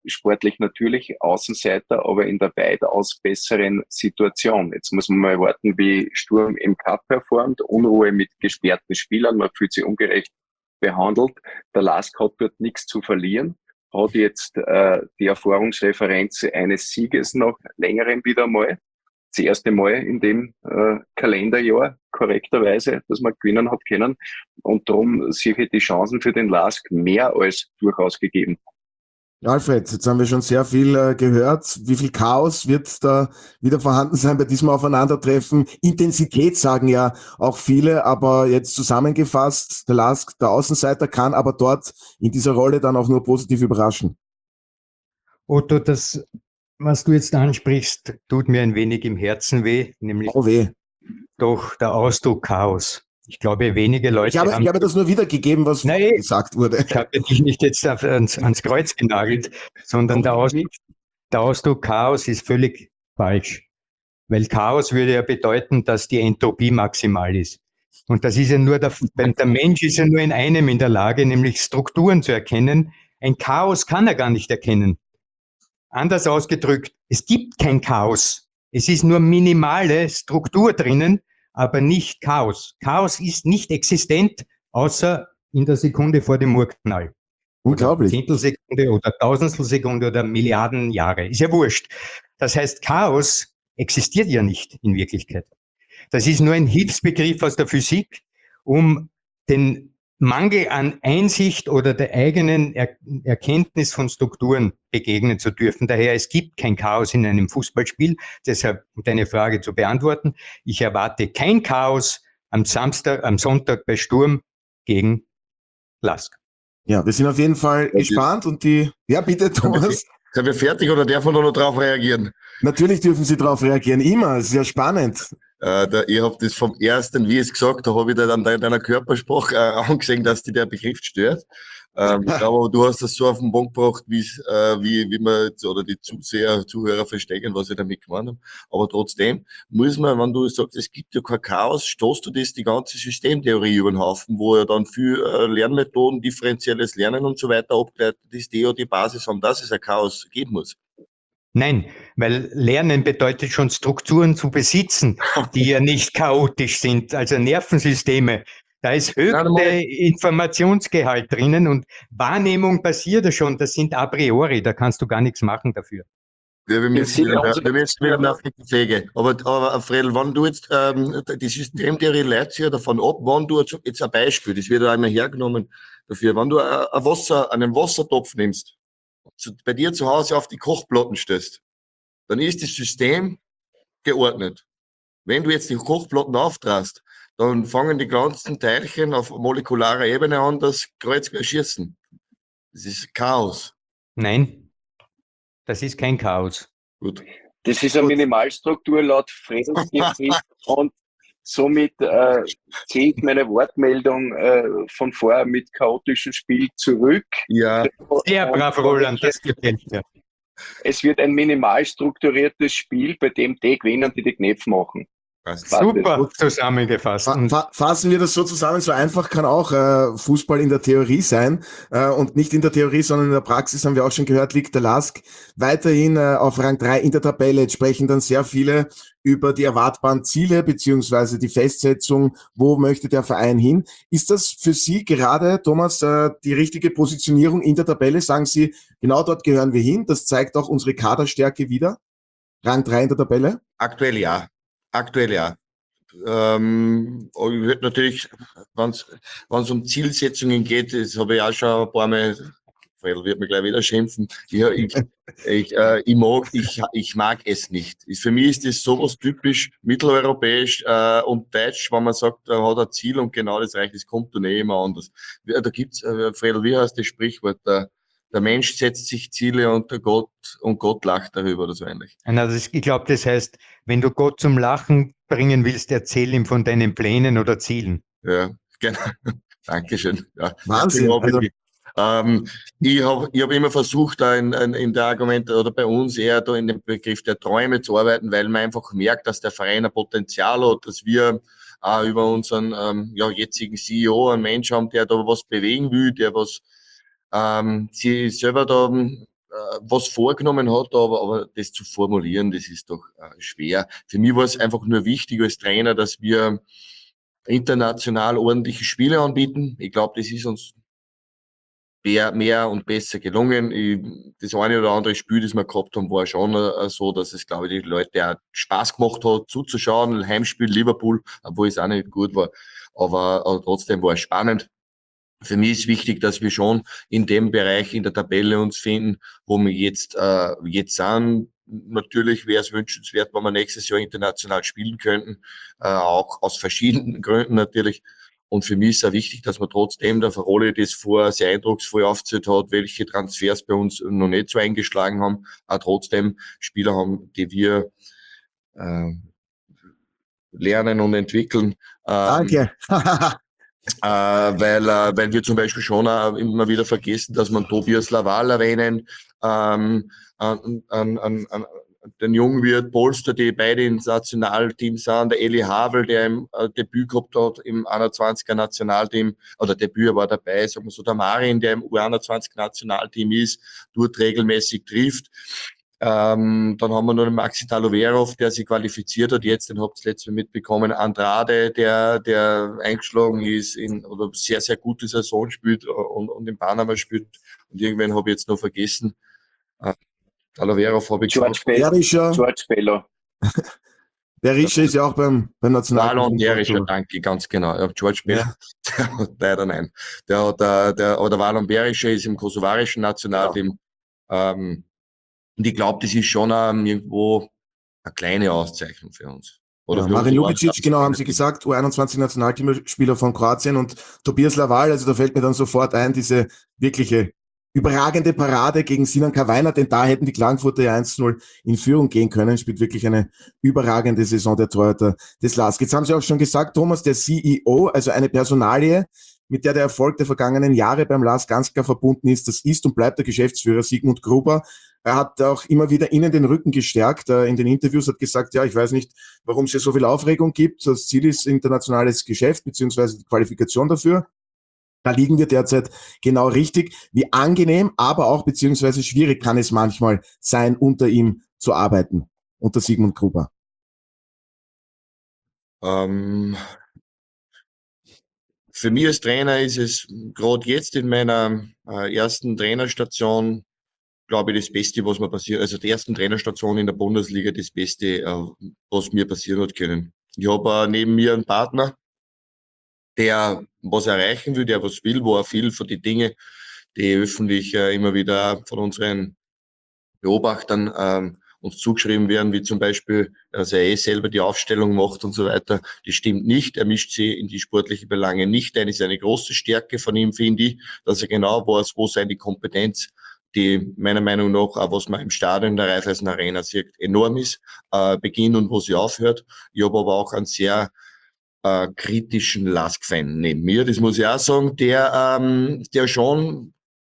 sportlich natürlich Außenseiter, aber in der weitaus besseren Situation. Jetzt muss man mal warten, wie Sturm im Cup performt. Unruhe mit gesperrten Spielern, man fühlt sich ungerecht behandelt. Der LASK hat dort nichts zu verlieren, hat jetzt die Erfahrungsreferenz eines Sieges nach längerem wieder mal. Das erste Mal in dem Kalenderjahr, korrekterweise, dass man gewinnen hat können. Und darum sehe ich die Chancen für den LASK mehr als durchaus gegeben. Alfred, jetzt haben wir schon sehr viel gehört. Wie viel Chaos wird da wieder vorhanden sein bei diesem Aufeinandertreffen? Intensität sagen ja auch viele, aber jetzt zusammengefasst, der LASK, der Außenseiter, kann aber dort in dieser Rolle dann auch nur positiv überraschen. Otto, das, was du jetzt ansprichst, tut mir ein wenig im Herzen weh, nämlich Oh weh. doch der Ausdruck Chaos. Ich glaube, wenige Leute Ich habe das nur wiedergegeben, was Nein, gesagt wurde. ich habe dich nicht jetzt ans Kreuz genagelt, sondern der Ausdruck Chaos ist völlig falsch. Weil Chaos würde ja bedeuten, dass die Entropie maximal ist. Und das ist ja nur der Mensch ist ja nur in einem in der Lage, nämlich Strukturen zu erkennen. Ein Chaos kann er gar nicht erkennen. Anders ausgedrückt, es gibt kein Chaos. Es ist nur minimale Struktur drinnen, aber nicht Chaos. Chaos ist nicht existent, außer in der Sekunde vor dem Urknall. Unglaublich. Oder Zehntelsekunde oder Tausendstelsekunde oder Milliarden Jahre. Ist ja wurscht. Das heißt, Chaos existiert ja nicht in Wirklichkeit. Das ist nur ein Hilfsbegriff aus der Physik, um den Mangel an Einsicht oder der eigenen Erkenntnis von Strukturen begegnen zu dürfen. Daher, es gibt kein Chaos in einem Fußballspiel. Deshalb, um deine Frage zu beantworten, ich erwarte kein Chaos am Sonntag bei Sturm gegen LASK. Ja, wir sind auf jeden Fall gespannt und ja bitte Thomas. Sind wir fertig oder darf man da noch drauf reagieren? Natürlich dürfen Sie darauf reagieren, immer, es ist ja spannend. Ich habe das vom ersten, wie ich es gesagt habe, habe ich dann an deiner Körpersprache angesehen, dass dir der Begriff stört. Aber du hast das so auf den Punkt gebracht, wie man jetzt, oder die Zuhörer verstehen, was ich damit gemeint habe. Aber trotzdem muss man, wenn du sagst, es gibt ja kein Chaos, stoßt du das die ganze Systemtheorie über den Haufen, wo ja dann viel Lernmethoden, differenzielles Lernen und so weiter abgeleitet ist, die ja die Basis haben, dass es ein Chaos geben muss. Nein, weil Lernen bedeutet schon Strukturen zu besitzen, die ja nicht chaotisch sind, also Nervensysteme. Da ist höchster Informationsgehalt drinnen und Wahrnehmung passiert ja schon, das sind a priori, da kannst du gar nichts machen dafür. Ja, wir müssen wieder nach die Pflege. Aber Fredel, wenn du jetzt, die Systemtheorie leitet sich ja davon ab, wenn du jetzt ein Beispiel, das wird ja einmal hergenommen dafür, wenn du einen Wassertopf nimmst, bei dir zu Hause auf die Kochplatten stößt, dann ist das System geordnet. Wenn du jetzt die Kochplatten auftrast, dann fangen die ganzen Teilchen auf molekularer Ebene an, das Kreuz zu schießen. Das ist Chaos. Nein, das ist kein Chaos. Gut. Das ist eine Minimalstruktur laut Fredels Begriff und somit zählt meine Wortmeldung von vorher mit chaotischem Spiel zurück. Ja. Sehr brav, Roland, das gefällt mir. Es wird ein minimal strukturiertes Spiel, bei dem die gewinnen, die Knöpfe machen. Super zusammengefasst. Fassen wir das so zusammen, so einfach kann auch Fußball in der Theorie sein und nicht in der Theorie, sondern in der Praxis, haben wir auch schon gehört, liegt der LASK weiterhin auf Rang 3 in der Tabelle. Jetzt sprechen dann sehr viele über die erwartbaren Ziele beziehungsweise die Festsetzung, wo möchte der Verein hin. Ist das für Sie gerade, Thomas, die richtige Positionierung in der Tabelle? Sagen Sie, genau dort gehören wir hin. Das zeigt auch unsere Kaderstärke wieder. Rang 3 in der Tabelle? Aktuell ja. Aber ich würde natürlich, wenn es um Zielsetzungen geht, das habe ich auch schon ein paar Mal, Fredel wird mir gleich wieder schimpfen. Ich mag es nicht. Für mich ist das sowas typisch mitteleuropäisch und deutsch, wenn man sagt, er hat ein Ziel und genau das reicht, das kommt dann eh immer anders. Da gibt's, Fredel, wie heißt das Sprichwort? Der Mensch setzt sich Ziele und Gott lacht darüber oder so ähnlich. Also ich glaube, das heißt, wenn du Gott zum Lachen bringen willst, erzähl ihm von deinen Plänen oder Zielen. Ja, genau. Dankeschön. Ja. Wahnsinn. Ich hab immer versucht, da in der Argument oder bei uns eher da in dem Begriff der Träume zu arbeiten, weil man einfach merkt, dass der Verein ein Potenzial hat, dass wir auch über unseren jetzigen CEO einen Mensch haben, der da was bewegen will, der was sie selber da was vorgenommen hat, aber das zu formulieren, das ist doch schwer. Für mich war es einfach nur wichtig als Trainer, dass wir international ordentliche Spiele anbieten. Ich glaube, das ist uns mehr und besser gelungen. Das eine oder andere Spiel, das wir gehabt haben, war schon so, dass es, glaube ich, die Leute auch Spaß gemacht hat, zuzuschauen. Heimspiel Liverpool, obwohl es auch nicht gut war. Aber trotzdem war es spannend. Für mich ist wichtig, dass wir schon in dem Bereich in der Tabelle uns finden, wo wir jetzt sind. Natürlich wäre es wünschenswert, wenn wir nächstes Jahr international spielen könnten, auch aus verschiedenen Gründen natürlich. Und für mich ist es wichtig, dass man trotzdem, der Veroli das sehr eindrucksvoll aufgezählt hat, welche Transfers bei uns noch nicht so eingeschlagen haben, auch trotzdem Spieler haben, die wir lernen und entwickeln. Danke. Weil wir zum Beispiel schon immer wieder vergessen, dass man Tobias Laval erwähnen, den Jungwirt Polster, die beide ins Nationalteam sind, der Eli Havel, der im Debüt gehabt hat im 21er Nationalteam, oder Debüt war dabei, sagen wir so, der Marin, der im U21 Nationalteam ist, dort regelmäßig trifft. Dann haben wir noch den Maxi Taloverov, der sich qualifiziert hat. Jetzt, den habt ihr letztes Mal mitbekommen. Andrade, der eingeschlagen ist oder sehr, sehr gute Saison spielt und in Panama spielt. Und irgendwann habe ich jetzt noch vergessen. Taloverov habe ich George gesagt. George Bello. Der Rische ist ja auch beim Nationalteam. Valon Berischer, danke, ganz genau. Ja, George Bello, ja. Leider nein. Der Valon Berischer ist im kosovarischen Nationalteam. Ja. Und ich glaube, das ist schon irgendwo eine kleine Auszeichnung für uns. Oder Ja, für Marin uns Ljubicic, genau, haben Sie gesagt, U21-Nationalteamspieler von Kroatien, und Tobias Laval, also da fällt mir dann sofort ein, diese wirkliche überragende Parade gegen Sinan Kavainer, denn da hätten die Klagenfurter ja 1-0 in Führung gehen können, spielt wirklich eine überragende Saison der Torhüter des LASK. Jetzt haben Sie auch schon gesagt, Thomas, der CEO, also eine Personalie, mit der Erfolg der vergangenen Jahre beim LASK ganz klar verbunden ist, das ist und bleibt der Geschäftsführer Sigmund Gruber. Er hat auch immer wieder Ihnen den Rücken gestärkt. In den Interviews hat gesagt, ja, ich weiß nicht, warum es hier so viel Aufregung gibt. Das Ziel ist internationales Geschäft beziehungsweise die Qualifikation dafür. Da liegen wir derzeit genau richtig. Wie angenehm, aber auch beziehungsweise schwierig kann es manchmal sein, unter ihm zu arbeiten, unter Sigmund Gruber. Für mich als Trainer ist es gerade jetzt in meiner ersten Trainerstation, glaube ich, das Beste, was mir passiert, also die ersten Trainerstation in der Bundesliga, das Beste, was mir passieren hat können. Ich habe neben mir einen Partner, der was erreichen will, der was will, wo er viel von den Dingen, die öffentlich immer wieder von unseren Beobachtern uns zugeschrieben werden, wie zum Beispiel, dass er selber die Aufstellung macht und so weiter. Das stimmt nicht. Er mischt sich in die sportlichen Belange nicht ein. Das ist eine große Stärke von ihm, finde ich, dass er genau weiß, wo seine Kompetenz, die meiner Meinung nach, auch was man im Stadion der Raiffeisen Arena sieht, enorm ist, beginnt und wo sie aufhört. Ich habe aber auch einen sehr kritischen LASK-Fan neben mir, das muss ich auch sagen, der schon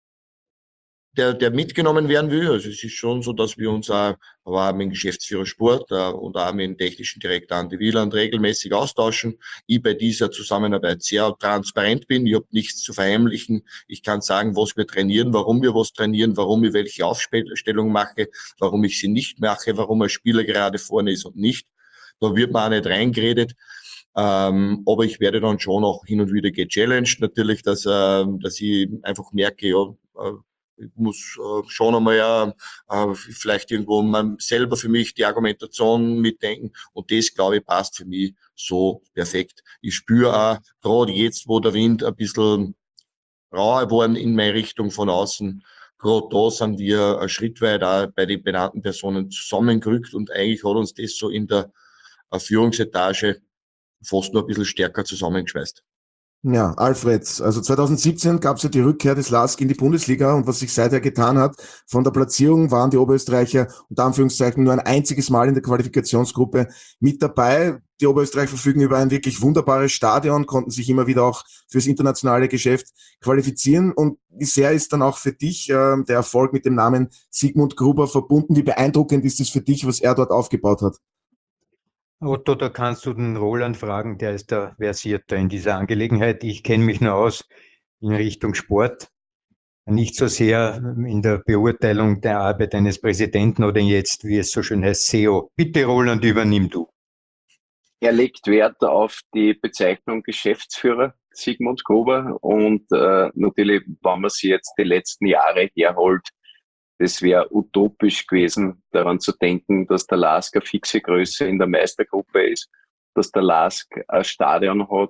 der mitgenommen werden will. Also es ist schon so, dass wir uns auch mit dem Geschäftsführer Sport und auch mit dem technischen Direktor Andi Wieland regelmäßig austauschen. Ich bei dieser Zusammenarbeit sehr transparent bin. Ich habe nichts zu verheimlichen. Ich kann sagen, was wir trainieren, warum wir was trainieren, warum ich welche Aufstellung mache, warum ich sie nicht mache, warum ein Spieler gerade vorne ist und nicht. Da wird man auch nicht reingeredet. Aber ich werde dann schon auch hin und wieder gechallenged, natürlich, dass ich einfach merke, ja, ich muss schon einmal vielleicht irgendwo mal selber für mich die Argumentation mitdenken, und das, glaube ich, passt für mich so perfekt. Ich spüre auch, gerade jetzt, wo der Wind ein bisschen rauer geworden in meine Richtung von außen, gerade da sind wir einen Schritt weit auch bei den benannten Personen zusammengerückt, und eigentlich hat uns das so in der Führungsetage fast noch ein bisschen stärker zusammengeschweißt. Ja, Alfred, also 2017 gab es ja die Rückkehr des LASK in die Bundesliga, und was sich seither getan hat, von der Platzierung waren die Oberösterreicher unter Anführungszeichen nur ein einziges Mal in der Qualifikationsgruppe mit dabei. Die Oberösterreicher verfügen über ein wirklich wunderbares Stadion, konnten sich immer wieder auch fürs internationale Geschäft qualifizieren. Und wie sehr ist dann auch für dich der Erfolg mit dem Namen Sigmund Gruber verbunden? Wie beeindruckend ist es für dich, was er dort aufgebaut hat? Otto, da kannst du den Roland fragen, der ist da versierter in dieser Angelegenheit. Ich kenne mich nur aus in Richtung Sport. nicht so sehr in der Beurteilung der Arbeit eines Präsidenten oder jetzt, wie es so schön heißt, CEO. Bitte, Roland, übernimm du. Er legt Wert auf die Bezeichnung Geschäftsführer Sigmund Gruber und natürlich, wenn man sich jetzt die letzten Jahre herholt, das wäre utopisch gewesen, daran zu denken, dass der LASK eine fixe Größe in der Meistergruppe ist, dass der LASK ein Stadion hat,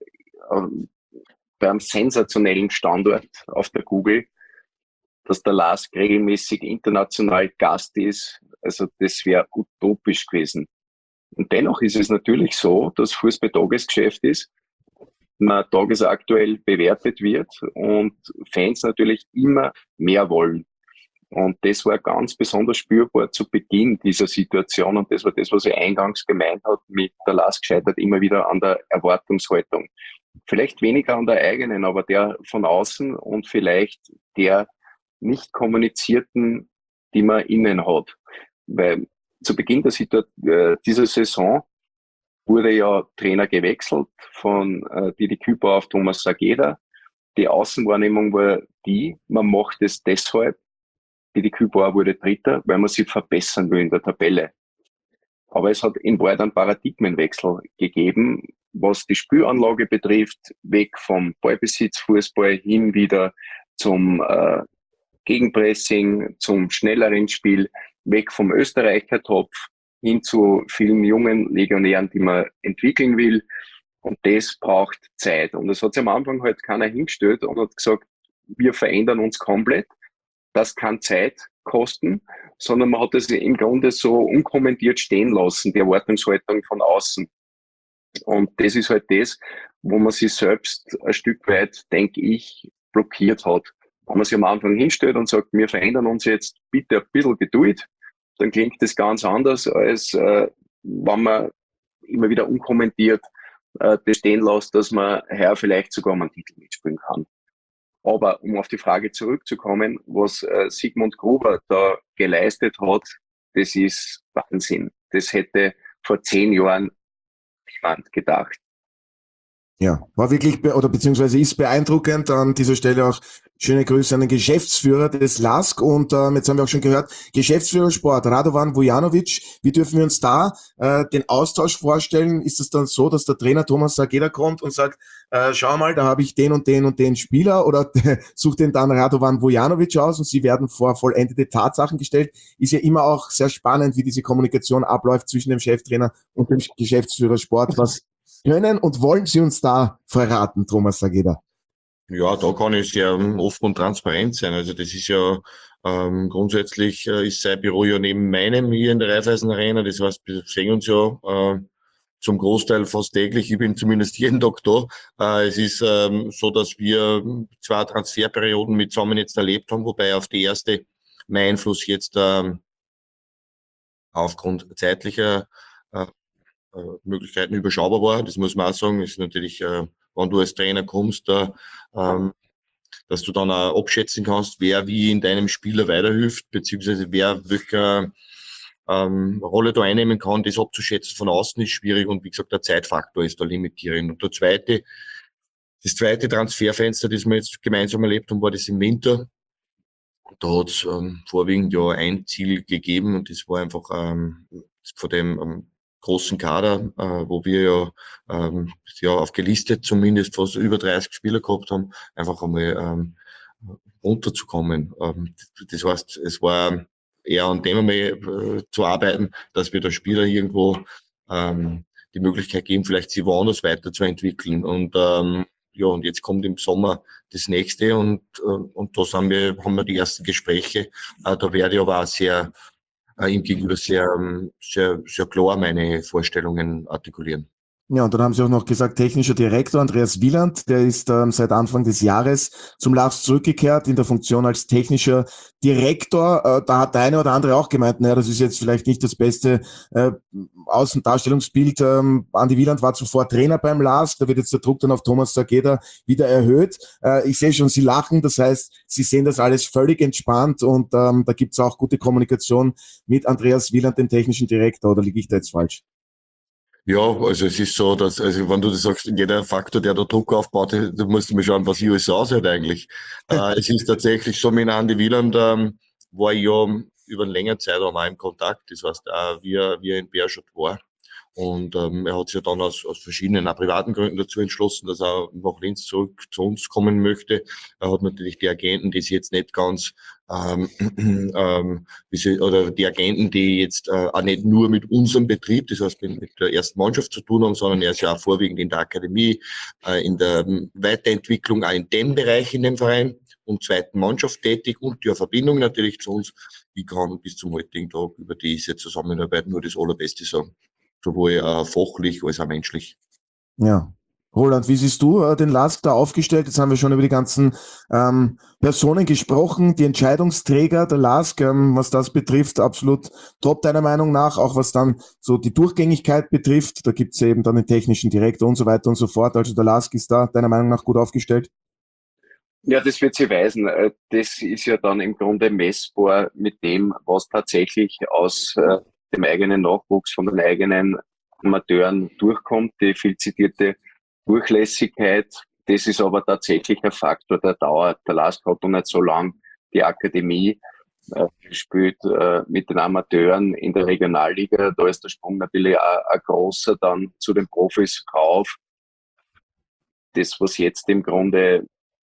bei einem sensationellen Standort auf der Kugel, dass der LASK regelmäßig international Gast ist. Also das wäre utopisch gewesen. Und dennoch ist es natürlich so, dass Fußball Tagesgeschäft ist, man tagesaktuell bewertet wird und Fans natürlich immer mehr wollen. Und das war ganz besonders spürbar zu Beginn dieser Situation. Und das war das, was ich eingangs gemeint habe, mit der LASK scheitert immer wieder an der Erwartungshaltung. Vielleicht weniger an der eigenen, aber der von außen und vielleicht der nicht kommunizierten, die man innen hat. Weil zu Beginn dieser Saison wurde ja Trainer gewechselt von Didi Küper auf Thomas Sageda. Die Außenwahrnehmung war die, man macht es deshalb, Didi Küper wurde Dritter, weil man sich verbessern will in der Tabelle. Aber es hat in Wahrheit einen Paradigmenwechsel gegeben, was die Spielanlage betrifft, weg vom Ballbesitzfußball hin wieder zum Gegenpressing, zum schnelleren Spiel, weg vom Österreicher-Topf hin zu vielen jungen Legionären, die man entwickeln will. Und das braucht Zeit. Und es hat sich am Anfang halt keiner hingestellt und hat gesagt, wir verändern uns komplett. Das kann Zeit kosten, sondern man hat es im Grunde so unkommentiert stehen lassen, die Erwartungshaltung von außen. Und das ist halt das, wo man sich selbst ein Stück weit, denke ich, blockiert hat. Wenn man sich am Anfang hinstellt und sagt, wir verändern uns jetzt, bitte ein bisschen Geduld, dann klingt das ganz anders, als wenn man immer wieder unkommentiert das stehen lässt, dass man heuer vielleicht sogar um einen Titel mitspielen kann. Aber um auf die Frage zurückzukommen, was Sigmund Gruber da geleistet hat, das ist Wahnsinn. Das hätte vor 10 Jahren niemand gedacht. Ja, war wirklich, oder beziehungsweise ist beeindruckend. An dieser Stelle auch schöne Grüße an den Geschäftsführer des LASK. Und jetzt haben wir auch schon gehört, Geschäftsführer Sport, Radovan Vujanovic. Wie dürfen wir uns da den Austausch vorstellen? Ist es dann so, dass der Trainer Thomas Sageda kommt und sagt, schau mal, da habe ich den und den und den Spieler, oder sucht den dann Radovan Vujanovic aus und sie werden vor vollendete Tatsachen gestellt? Ist ja immer auch sehr spannend, wie diese Kommunikation abläuft zwischen dem Cheftrainer und dem Geschäftsführer Sport. Was können und wollen Sie uns da verraten, Thomas Sageda? Ja, da kann ich sehr offen und transparent sein. Also das ist ja grundsätzlich ist sein Büro ja neben meinem hier in der Raiffeisen Arena. Das heißt, wir sehen uns ja zum Großteil fast täglich. Ich bin zumindest jeden Tag da. Es ist so, dass wir 2 Transferperioden mit zusammen jetzt erlebt haben, wobei auf die erste mein Einfluss jetzt aufgrund zeitlicher Möglichkeiten überschaubar war. Das muss man auch sagen. Ist natürlich, wenn du als Trainer kommst, dass du dann auch abschätzen kannst, wer wie in deinem Spieler weiterhilft, beziehungsweise wer welche Rolle da einnehmen kann. Das abzuschätzen von außen ist schwierig und wie gesagt, der Zeitfaktor ist da limitierend. Und das zweite Transferfenster, das wir jetzt gemeinsam erlebt haben, war das im Winter. Da hat es vorwiegend ja ein Ziel gegeben und das war einfach von dem großen Kader, wo wir ja aufgelistet zumindest fast über 30 Spieler gehabt haben, einfach einmal runterzukommen. Das heißt, es war eher an dem einmal zu arbeiten, dass wir der Spieler irgendwo die Möglichkeit geben, vielleicht sie woanders weiterzuentwickeln. Und ja, und jetzt kommt im Sommer das nächste und da haben wir die ersten Gespräche. Da werde ich aber auch sehr ihm gegenüber sehr klar meine Vorstellungen artikulieren. Ja, und dann haben Sie auch noch gesagt, technischer Direktor Andreas Wieland, der ist seit Anfang des Jahres zum LASK zurückgekehrt in der Funktion als technischer Direktor. Da hat der eine oder andere auch gemeint, naja, das ist jetzt vielleicht nicht das beste Außendarstellungsbild. Andi Wieland war zuvor Trainer beim LASK, da wird jetzt der Druck dann auf Thomas Sageda wieder erhöht. Ich sehe schon, Sie lachen, das heißt, Sie sehen das alles völlig entspannt und da gibt es auch gute Kommunikation mit Andreas Wieland, dem technischen Direktor, oder liege ich da jetzt falsch? Ja, also es ist so, dass, also wenn du das sagst, jeder Faktor, der da Druck aufbaut, da musst du mal schauen, was USA aussieht eigentlich. Es ist tatsächlich so, mit Andy Wieland war ich ja über einen längeren Zeitraum auch im Kontakt, das heißt auch wie er in Beerschot war. Und er hat sich ja dann aus verschiedenen, auch privaten Gründen dazu entschlossen, dass er nach Linz zurück zu uns kommen möchte. Er hat natürlich die Agenten, die sich jetzt nicht ganz, oder die Agenten, die jetzt auch nicht nur mit unserem Betrieb, das heißt mit der ersten Mannschaft zu tun haben, sondern er ist ja auch vorwiegend in der Akademie, in der Weiterentwicklung, auch in dem Bereich in dem Verein und zweiten Mannschaft tätig und die Verbindung natürlich zu uns. Ich kann bis zum heutigen Tag über diese Zusammenarbeit nur das Allerbeste sagen. Sowohl fachlich als auch menschlich. Ja. Roland, wie siehst du den LASK da aufgestellt? Jetzt haben wir schon über die ganzen Personen gesprochen, die Entscheidungsträger der LASK, was das betrifft, absolut top deiner Meinung nach, auch was dann so die Durchgängigkeit betrifft. Da gibt's eben dann den technischen Direktor und so weiter und so fort. Also der LASK ist da deiner Meinung nach gut aufgestellt? Ja, das wird sich weisen. Das ist ja dann im Grunde messbar mit dem, was tatsächlich aus dem eigenen Nachwuchs, von den eigenen Amateuren durchkommt, die viel zitierte Durchlässigkeit. Das ist aber tatsächlich ein Faktor, der dauert. Der LASK hat noch nicht so lang die Akademie gespielt mit den Amateuren in der Regionalliga. Da ist der Sprung natürlich auch ein großer dann zu den Profis rauf. Das, was jetzt im Grunde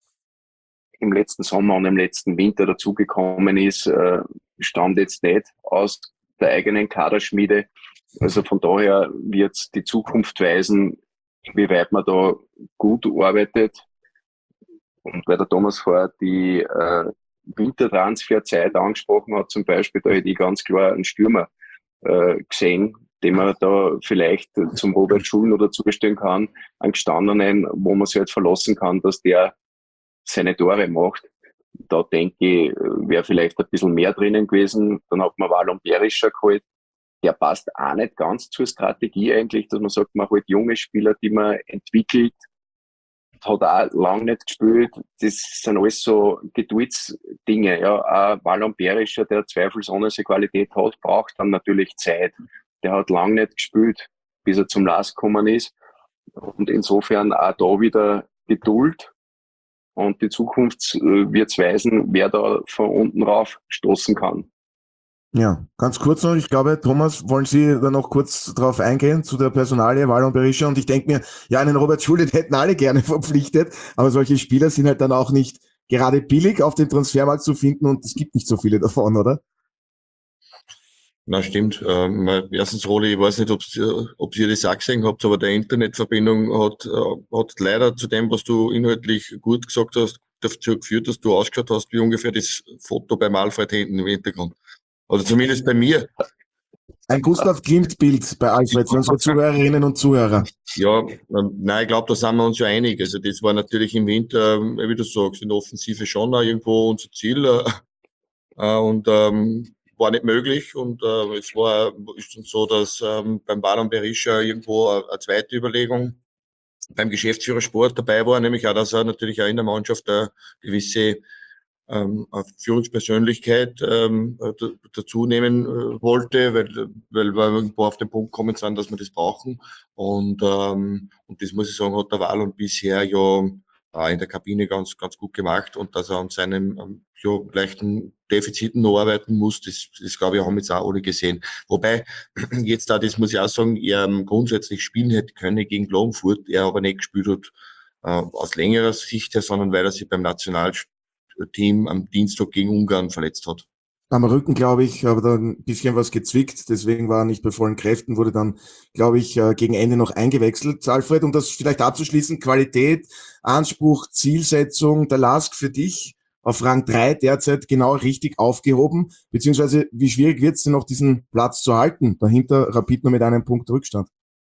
im letzten Sommer und im letzten Winter dazugekommen ist, stammt jetzt nicht aus der eigenen Kaderschmiede. Also von daher wird die Zukunft weisen, inwieweit man da gut arbeitet. Und weil der Thomas vorher die Wintertransferzeit angesprochen hat, zum Beispiel, da hätte ich ganz klar einen Stürmer gesehen, den man da vielleicht zum Robert Schulen oder zustellen kann, einen gestandenen, wo man sich halt verlassen kann, dass der seine Tore macht. Da denke ich, wäre vielleicht ein bisschen mehr drinnen gewesen. Dann hat man Wallon Berischer geholt. Der passt auch nicht ganz zur Strategie eigentlich, dass man sagt, man holt junge Spieler, die man entwickelt. Hat auch lange nicht gespielt. Das sind alles so Geduldsdinge. Ja, auch Wallon Berischer, der zweifelsohne seine Qualität hat, braucht dann natürlich Zeit. Der hat lange nicht gespielt, bis er zum LASK gekommen ist. Und insofern auch da wieder Geduld. Und die Zukunft wird weisen, wer da von unten rauf stoßen kann. Ja, ganz kurz noch, ich glaube, Thomas, wollen Sie da noch kurz drauf eingehen, zu der Personalie Wallon Berischer? Und ich denke mir, ja, einen Robert Schulden hätten alle gerne verpflichtet, aber solche Spieler sind halt dann auch nicht gerade billig auf dem Transfermarkt zu finden und es gibt nicht so viele davon, oder? Na, stimmt. Erstens, Roli, ich weiß nicht, ob ihr das auch gesehen habt, aber der Internetverbindung hat leider zu dem, was du inhaltlich gut gesagt hast, dazu geführt, dass du ausgeschaut hast, wie ungefähr das Foto beim Alfred hinten im Hintergrund. Oder zumindest bei mir. Ein Gustav Klimt-Bild bei Alfred für unsere Zuhörerinnen und Zuhörer. Ja, nein, ich glaube, da sind wir uns ja einig. Also das war natürlich im Winter, wie du sagst, in der Offensive schon auch irgendwo unser Ziel. Und war nicht möglich. Und es ist dann so, dass beim Wallon Berischer irgendwo eine zweite Überlegung beim Geschäftsführer Sport dabei war, nämlich auch, dass er natürlich auch in der Mannschaft eine gewisse Führungspersönlichkeit dazu nehmen wollte, weil wir irgendwo auf den Punkt kommen sind, dass wir das brauchen. Und das muss ich sagen, hat der Wallon bisher ja in der Kabine ganz gut gemacht, und dass er an seinen leichten Defiziten noch arbeiten muss, das glaube ich, haben jetzt auch alle gesehen. Wobei, jetzt da, das muss ich auch sagen, er grundsätzlich spielen hätte können gegen Klagenfurt, er aber nicht gespielt hat, aus längerer Sicht her, sondern weil er sich beim Nationalteam am Dienstag gegen Ungarn verletzt hat. Am Rücken, glaube ich, aber da ein bisschen was gezwickt, deswegen war er nicht bei vollen Kräften, wurde dann, glaube ich, gegen Ende noch eingewechselt. Alfred, um das vielleicht abzuschließen, Qualität, Anspruch, Zielsetzung, der LASK für dich auf Rang 3 derzeit genau richtig aufgehoben, beziehungsweise wie schwierig wird es denn noch, diesen Platz zu halten? Dahinter Rapid nur mit einem Punkt Rückstand.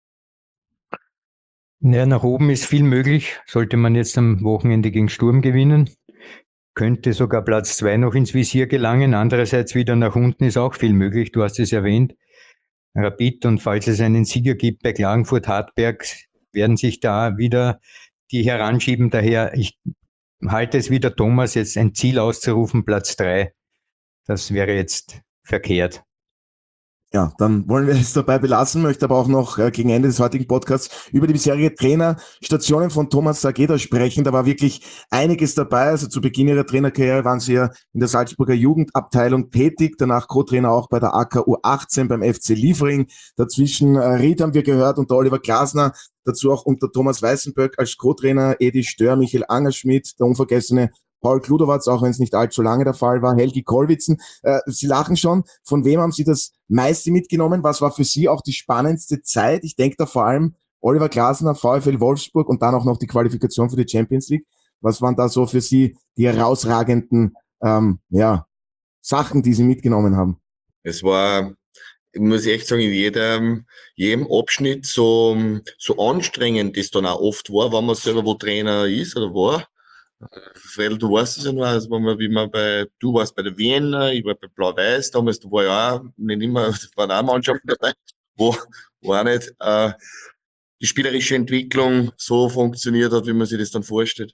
Ja, nach oben ist viel möglich. Sollte man jetzt am Wochenende gegen Sturm gewinnen, könnte sogar Platz 2 noch ins Visier gelangen. Andererseits wieder nach unten ist auch viel möglich. Du hast es erwähnt. Rapid, und falls es einen Sieger gibt bei Klagenfurt-Hartberg, werden sich da wieder die heranschieben. Daher, ich halte es wieder, Thomas, jetzt ein Ziel auszurufen, Platz 3. Das wäre jetzt verkehrt. Ja, dann wollen wir es dabei belassen, möchte aber auch noch gegen Ende des heutigen Podcasts über die bisherige Trainerstationen von Thomas Sageda sprechen. Da war wirklich einiges dabei. Also zu Beginn ihrer Trainerkarriere waren sie ja in der Salzburger Jugendabteilung tätig, danach Co-Trainer auch bei der AK U18 beim FC Liefering. Dazwischen Ried haben wir gehört unter Oliver Glasner, dazu auch unter Thomas Weißenböck als Co-Trainer, Edi Stör, Michael Angerschmidt, der unvergessene Paul Kludowatz, auch wenn es nicht allzu lange der Fall war, Helgi Kollwitzen. Sie lachen schon. Von wem haben Sie das meiste mitgenommen? Was war für Sie auch die spannendste Zeit? Ich denke da vor allem Oliver Glasner, VfL Wolfsburg und dann auch noch die Qualifikation für die Champions League. Was waren da so für Sie die herausragenden Sachen, die Sie mitgenommen haben? Es war, ich muss echt sagen, in jedem Abschnitt so anstrengend das dann auch oft war, wenn man selber wo Trainer ist oder war. Weil du weißt es ja noch, also du warst bei der Wiener, ich war bei Blau-Weiß, damals, du war ja auch nicht immer, es waren auch Mannschaften dabei, wo auch nicht die spielerische Entwicklung so funktioniert hat, wie man sich das dann vorstellt.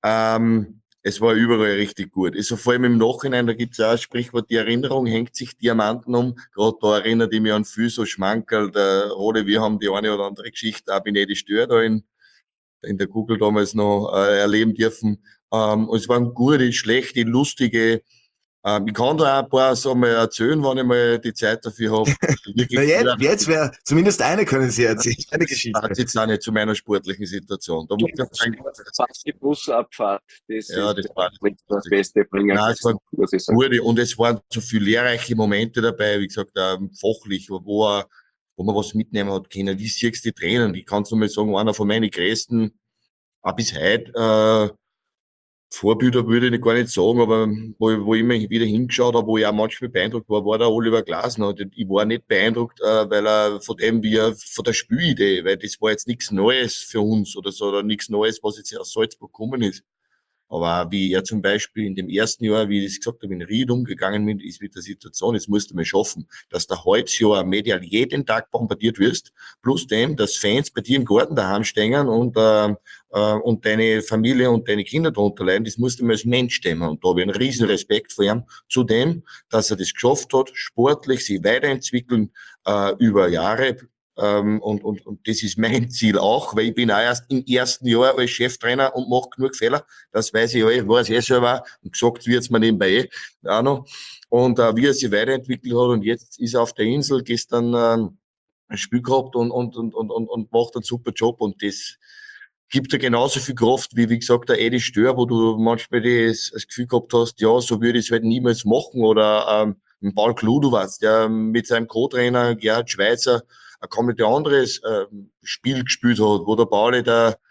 Es war überall richtig gut. Also vor allem im Nachhinein, da gibt's auch ein Sprichwort, die Erinnerung hängt sich Diamanten um. Gerade da erinnert ich mich an viel so Schmankerl, der Rode, wir haben die eine oder andere Geschichte, auch bin ich die Stör da in der Google damals noch erleben dürfen. Und es waren gute, schlechte, lustige. Ich kann da auch ein paar so mal erzählen, wenn ich mal die Zeit dafür habe. Na jetzt wäre, zumindest eine können Sie erzählen, eine Geschichte. Das jetzt auch nicht zu meiner sportlichen Situation. Da muss ich sagen, Fast die Busabfahrt, das ja, ist das war das beste Bringer. Nein, es waren gute und es waren so viele lehrreiche Momente dabei, wie gesagt, fachlich, wo man was mitnehmen hat können. Wie siehst du die Trainer? Ich kann nur mal sagen, einer von meinen größten, auch bis heute, Vorbilder würde ich gar nicht sagen, aber wo ich immer wieder hingeschaut habe, wo ich auch manchmal beeindruckt war der Oliver Glasner. Und ich war nicht beeindruckt, weil er von der Spielidee, weil das war jetzt nichts Neues für uns oder so, oder nichts Neues, was jetzt aus Salzburg gekommen ist. Aber auch wie er zum Beispiel in dem ersten Jahr, wie ich das gesagt habe, in Ried umgegangen ist mit der Situation, jetzt musst du mal schaffen, dass du heute Jahr medial jeden Tag bombardiert wirst, plus dem, dass Fans bei dir im Garten daheim stehen und deine Familie und deine Kinder darunter leiden, das musst du mal als Mensch stemmen. Und da habe ich einen riesen Respekt vor ihm, zu dem, dass er das geschafft hat, sportlich sich weiterentwickeln über Jahre. Und das ist mein Ziel auch, weil ich bin auch erst im ersten Jahr als Cheftrainer und mache genug Fehler. Das weiß ich ich weiß selber und gesagt wird's mir nebenbei auch noch. Und wie er sich weiterentwickelt hat und jetzt ist er auf der Insel gestern ein Spiel gehabt und macht einen super Job und das gibt dir genauso viel Kraft wie gesagt, der Edi Stör, wo du manchmal das Gefühl gehabt hast, ja, so würde ich es halt niemals machen oder Paul Kludowatz, der mit seinem Co-Trainer Gerhard Schweizer ein komplett anderes Spiel gespielt hat, wo der Pauli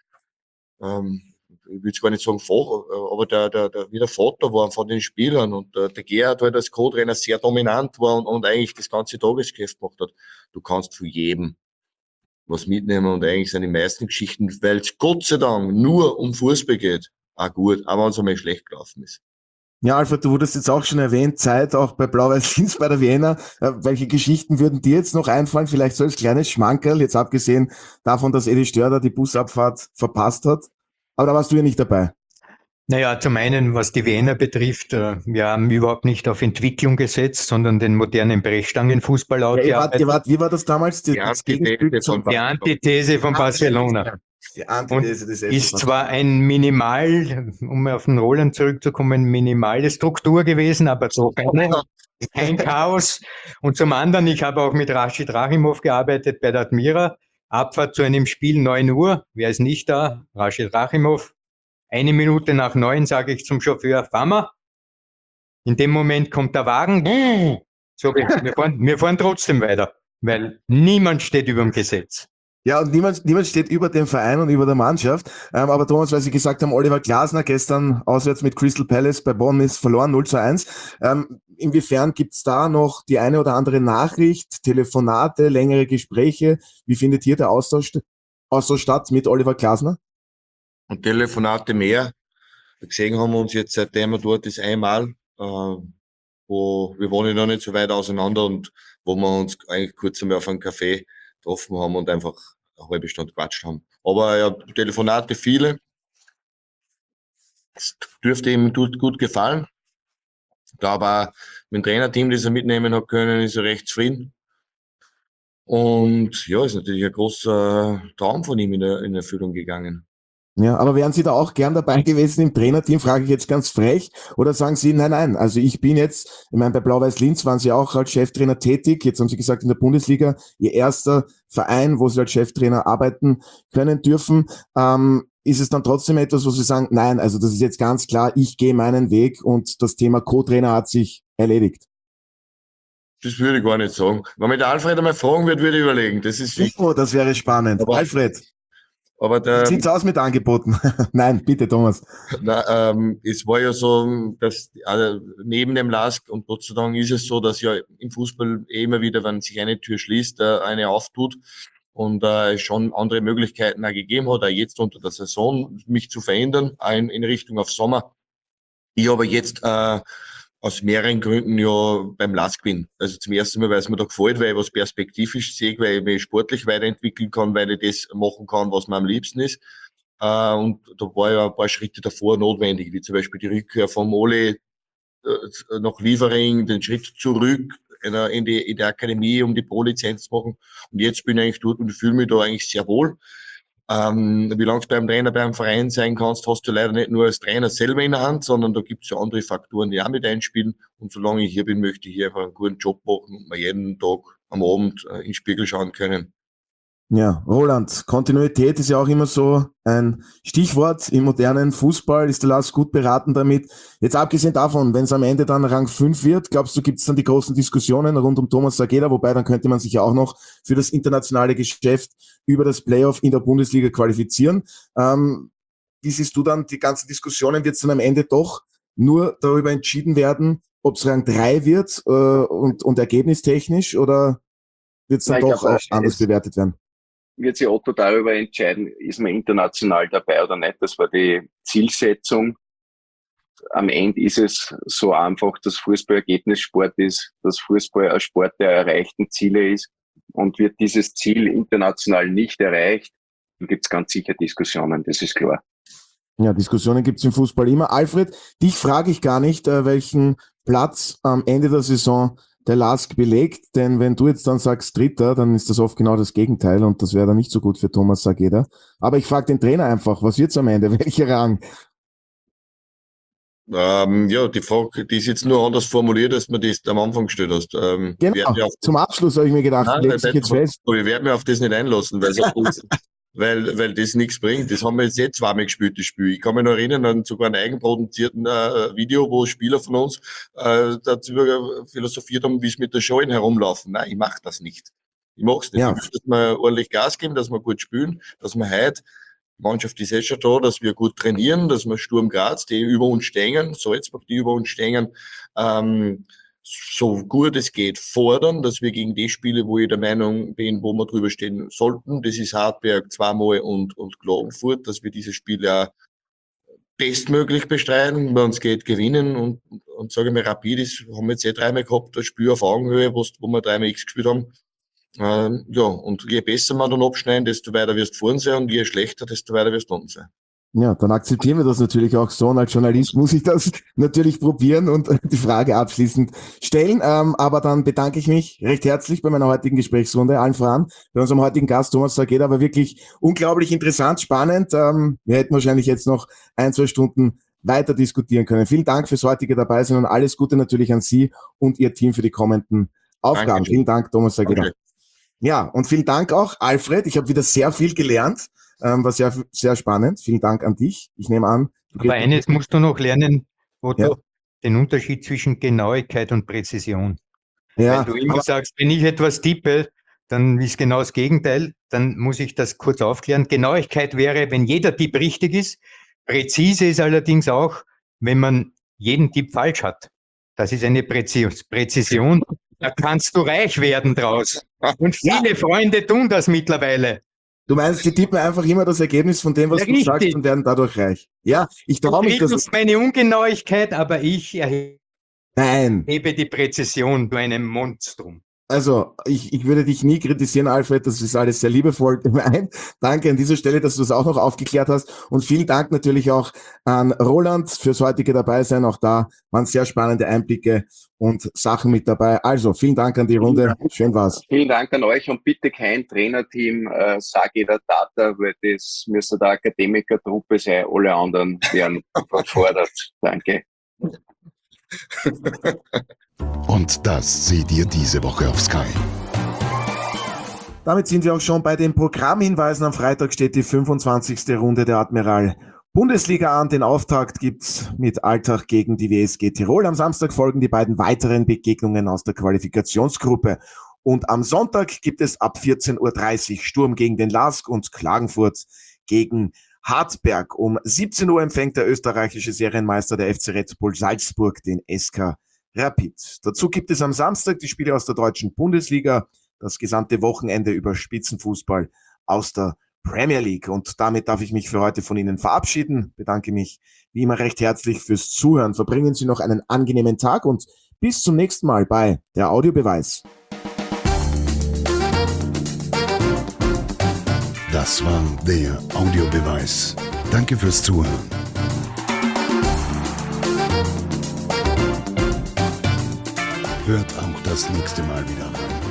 ich würde gar nicht sagen aber der wie der Vater war von den Spielern und der Gerhard halt als Co-Trainer sehr dominant war und eigentlich das ganze Tagesgeschäft gemacht hat. Du kannst für jedem was mitnehmen und eigentlich sind die meisten Geschichten, weil es Gott sei Dank nur um Fußball geht, auch gut, auch wenn es einmal schlecht gelaufen ist. Ja, Alfred, du wurdest jetzt auch schon erwähnt, Zeit auch bei Blau-Weiß-Linz bei der Wiener. Welche Geschichten würden dir jetzt noch einfallen? Vielleicht so als kleines Schmankerl, jetzt abgesehen davon, dass Edi Störder die Busabfahrt verpasst hat. Aber da warst du ja nicht dabei. Naja, zum einen, was die Wiener betrifft, wir haben überhaupt nicht auf Entwicklung gesetzt, sondern den modernen Brechstangenfußball ausgearbeitet. Wie war das damals? Das Gegenstück zum Die Antithese von Barcelona. Die Antithese des FC Ist zwar ein Minimal, um auf den Roland zurückzukommen, minimale Struktur gewesen, aber so kein Chaos. Und zum anderen, ich habe auch mit Rashid Rachimov gearbeitet bei der Admira. Abfahrt zu einem Spiel 9 Uhr. Wer ist nicht da? Rashid Rachimov. 1 Minute nach 9 sage ich zum Chauffeur, fahren wir. In dem Moment kommt der Wagen. So, wir fahren trotzdem weiter, weil niemand steht über dem Gesetz. Ja, und niemand steht über dem Verein und über der Mannschaft. Aber Thomas, weil Sie gesagt haben, Oliver Glasner gestern auswärts mit Crystal Palace bei Bonn ist verloren, 0:1. Inwiefern gibt's da noch die eine oder andere Nachricht, Telefonate, längere Gespräche? Wie findet hier der Austausch statt mit Oliver Glasner? Und Telefonate mehr. Gesehen haben wir uns jetzt, seitdem er dort ist, einmal, wo wir wohnen noch nicht so weit auseinander und wo wir uns eigentlich kurz einmal auf einen Café getroffen haben und einfach eine halbe Stunde gequatscht haben. Aber ja, Telefonate viele. Es dürfte ihm gut gefallen. Ich glaube auch, mit dem Trainerteam, das er mitnehmen hat können, ist er recht zufrieden. Und ja, ist natürlich ein großer Traum von ihm in Erfüllung gegangen. Ja, aber wären Sie da auch gern dabei gewesen im Trainerteam, frage ich jetzt ganz frech, oder sagen Sie, nein, also ich bin jetzt, ich meine, bei Blau-Weiß Linz waren Sie auch als Cheftrainer tätig, jetzt haben Sie gesagt, in der Bundesliga, Ihr erster Verein, wo Sie als Cheftrainer arbeiten können dürfen, ist es dann trotzdem etwas, wo Sie sagen, nein, also das ist jetzt ganz klar, ich gehe meinen Weg und das Thema Co-Trainer hat sich erledigt? Das würde ich gar nicht sagen. Wenn mich der Alfred einmal fragen wird, würde ich überlegen. Das ist wichtig. Oh, das wäre spannend. Aber- Alfred, Aber wie sieht's aus mit Angeboten? Nein, bitte, Thomas. es war ja so, dass neben dem LASK, und Gott sei Dank ist es so, dass ja im Fußball immer wieder, wenn sich eine Tür schließt, eine auftut und schon andere Möglichkeiten auch gegeben hat, auch jetzt unter der Saison, mich zu verändern, auch in Richtung auf Sommer. Ich aber jetzt aus mehreren Gründen ja beim LASK bin. Also zum ersten Mal, weil es mir da gefällt, weil ich was perspektivisch sehe, weil ich mich sportlich weiterentwickeln kann, weil ich das machen kann, was mir am liebsten ist. Und da war ja ein paar Schritte davor notwendig, wie zum Beispiel die Rückkehr vom Ole nach Liefering, den Schritt zurück in die Akademie, um die Pro-Lizenz zu machen. Und jetzt bin ich eigentlich dort und fühle mich da eigentlich sehr wohl. Wie lange du beim Trainer beim Verein sein kannst, hast du leider nicht nur als Trainer selber in der Hand, sondern da gibt es ja andere Faktoren, die auch mit einspielen. Und solange ich hier bin, möchte ich hier einfach einen guten Job machen und mir jeden Tag am Abend in den Spiegel schauen können. Ja, Roland, Kontinuität ist ja auch immer so ein Stichwort im modernen Fußball. Ist der LASK gut beraten damit? Jetzt abgesehen davon, wenn es am Ende dann Rang 5 wird, glaubst du, gibt es dann die großen Diskussionen rund um Thomas Sageda? Wobei, dann könnte man sich ja auch noch für das internationale Geschäft über das Playoff in der Bundesliga qualifizieren. Wie siehst du dann die ganzen Diskussionen? Wird es dann am Ende doch nur darüber entschieden werden, ob es Rang 3 wird und ergebnistechnisch, oder wird es dann Nein, ich doch glaube, auch anders bewertet werden? Wird sich Otto darüber entscheiden, ist man international dabei oder nicht. Das war die Zielsetzung. Am Ende ist es so einfach, dass Fußball Ergebnissport ist, dass Fußball ein Sport der erreichten Ziele ist. Und wird dieses Ziel international nicht erreicht, dann gibt es ganz sicher Diskussionen, das ist klar. Ja, Diskussionen gibt's im Fußball immer. Alfred, dich frage ich gar nicht, welchen Platz am Ende der Saison der LASK belegt, denn wenn du jetzt dann sagst Dritter, dann ist das oft genau das Gegenteil und das wäre dann nicht so gut für Thomas Sageda. Aber ich frage den Trainer einfach, was wird's am Ende? Welcher Rang? Ja, die Frage, die ist jetzt nur anders formuliert, als man das am Anfang gestellt hast. Genau, zum Abschluss habe ich mir gedacht, Nein, legt sich jetzt fest. aber ich werde mich auf das nicht einlassen, weil das nichts bringt. Das haben wir jetzt zweimal gespielt, das Spiel. Ich kann mich noch erinnern an sogar einen eigenproduzierten Video, wo Spieler von uns dazu philosophiert haben, wie es mit der Scheune herumlaufen. Nein, ich mache das nicht. Ich mache es nicht. Ja. Ich will, dass wir ordentlich Gas geben, dass wir gut spielen, dass wir heute, die Mannschaft ist schon da, dass wir gut trainieren, dass wir Sturm Graz, die über uns stehen, Salzburg, die über uns stehen, so gut es geht fordern, dass wir gegen die Spiele, wo ich der Meinung bin, wo wir drüber stehen sollten, das ist Hartberg zweimal und Klagenfurt, dass wir diese Spiele auch bestmöglich bestreiten, wenn es geht, gewinnen und sage mir, Rapid ist, haben wir jetzt dreimal gehabt, das Spiel auf Augenhöhe, wo wir dreimal X gespielt haben. Ja, und je besser wir dann abschneiden, desto weiter wirst du vorn sein und je schlechter, desto weiter wirst du unten sein. Ja, dann akzeptieren wir das natürlich auch so. Und als Journalist muss ich das natürlich probieren und die Frage abschließend stellen. Aber dann bedanke ich mich recht herzlich bei meiner heutigen Gesprächsrunde, allen voran, bei unserem heutigen Gast Thomas Sageda. War wirklich unglaublich interessant, spannend. Wir hätten wahrscheinlich jetzt noch 1-2 Stunden weiter diskutieren können. Vielen Dank fürs heutige Dabeisein und alles Gute natürlich an Sie und Ihr Team für die kommenden Aufgaben. Dankeschön. Vielen Dank, Thomas Sageda. Danke. Ja, und vielen Dank auch, Alfred. Ich habe wieder sehr viel gelernt. War sehr, sehr spannend. Vielen Dank an dich. Ich nehme an. Aber eines musst du noch lernen, Otto, Ja. den Unterschied zwischen Genauigkeit und Präzision. Ja, Wenn du immer sagst, wenn ich etwas tippe, dann ist genau das Gegenteil. Dann muss ich das kurz aufklären. Genauigkeit wäre, wenn jeder Tipp richtig ist. Präzise ist allerdings auch, wenn man jeden Tipp falsch hat. Das ist eine Präzision. Da kannst du reich werden draus. Und viele Freunde tun das mittlerweile. du meinst, die tippen einfach immer das Ergebnis von dem, was Ja, du sagst richtig. und werden dadurch reich. Ja, ich traue mich, Das dass... ist meine Ungenauigkeit, aber ich erhebe Nein, die Präzision, du einem Monstrum. Also, ich würde dich nie kritisieren, Alfred, das ist alles sehr liebevoll gemeint. Danke an dieser Stelle, dass du das auch noch aufgeklärt hast. Und vielen Dank natürlich auch an Roland fürs heutige Dabeisein. Auch da waren sehr spannende Einblicke und Sachen mit dabei. Also, vielen Dank an die Runde. Schön war's. Vielen Dank an euch und bitte kein Trainerteam, sag jeder Tata, weil das müsste der Akademikertruppe sein. Alle anderen werden überfordert. Danke. Und das seht ihr diese Woche auf Sky. Damit sind wir auch schon bei den Programmhinweisen. Am Freitag steht die 25. Runde der Admiral Bundesliga an. Den Auftakt gibt's mit Altach gegen die WSG Tirol. Am Samstag folgen die beiden weiteren Begegnungen aus der Qualifikationsgruppe. Und am Sonntag gibt es ab 14:30 Uhr Sturm gegen den LASK und Klagenfurt gegen Hartberg. Um 17 Uhr empfängt der österreichische Serienmeister der FC Red Bull Salzburg den SK Rapid. Dazu gibt es am Samstag die Spiele aus der deutschen Bundesliga, das gesamte Wochenende über Spitzenfußball aus der Premier League. Und damit darf ich mich für heute von Ihnen verabschieden. Bedanke mich wie immer recht herzlich fürs Zuhören. Verbringen Sie noch einen angenehmen Tag und bis zum nächsten Mal bei der Audiobeweis. Das war der Audiobeweis. Danke fürs Zuhören. Hört auch das nächste Mal wieder rein.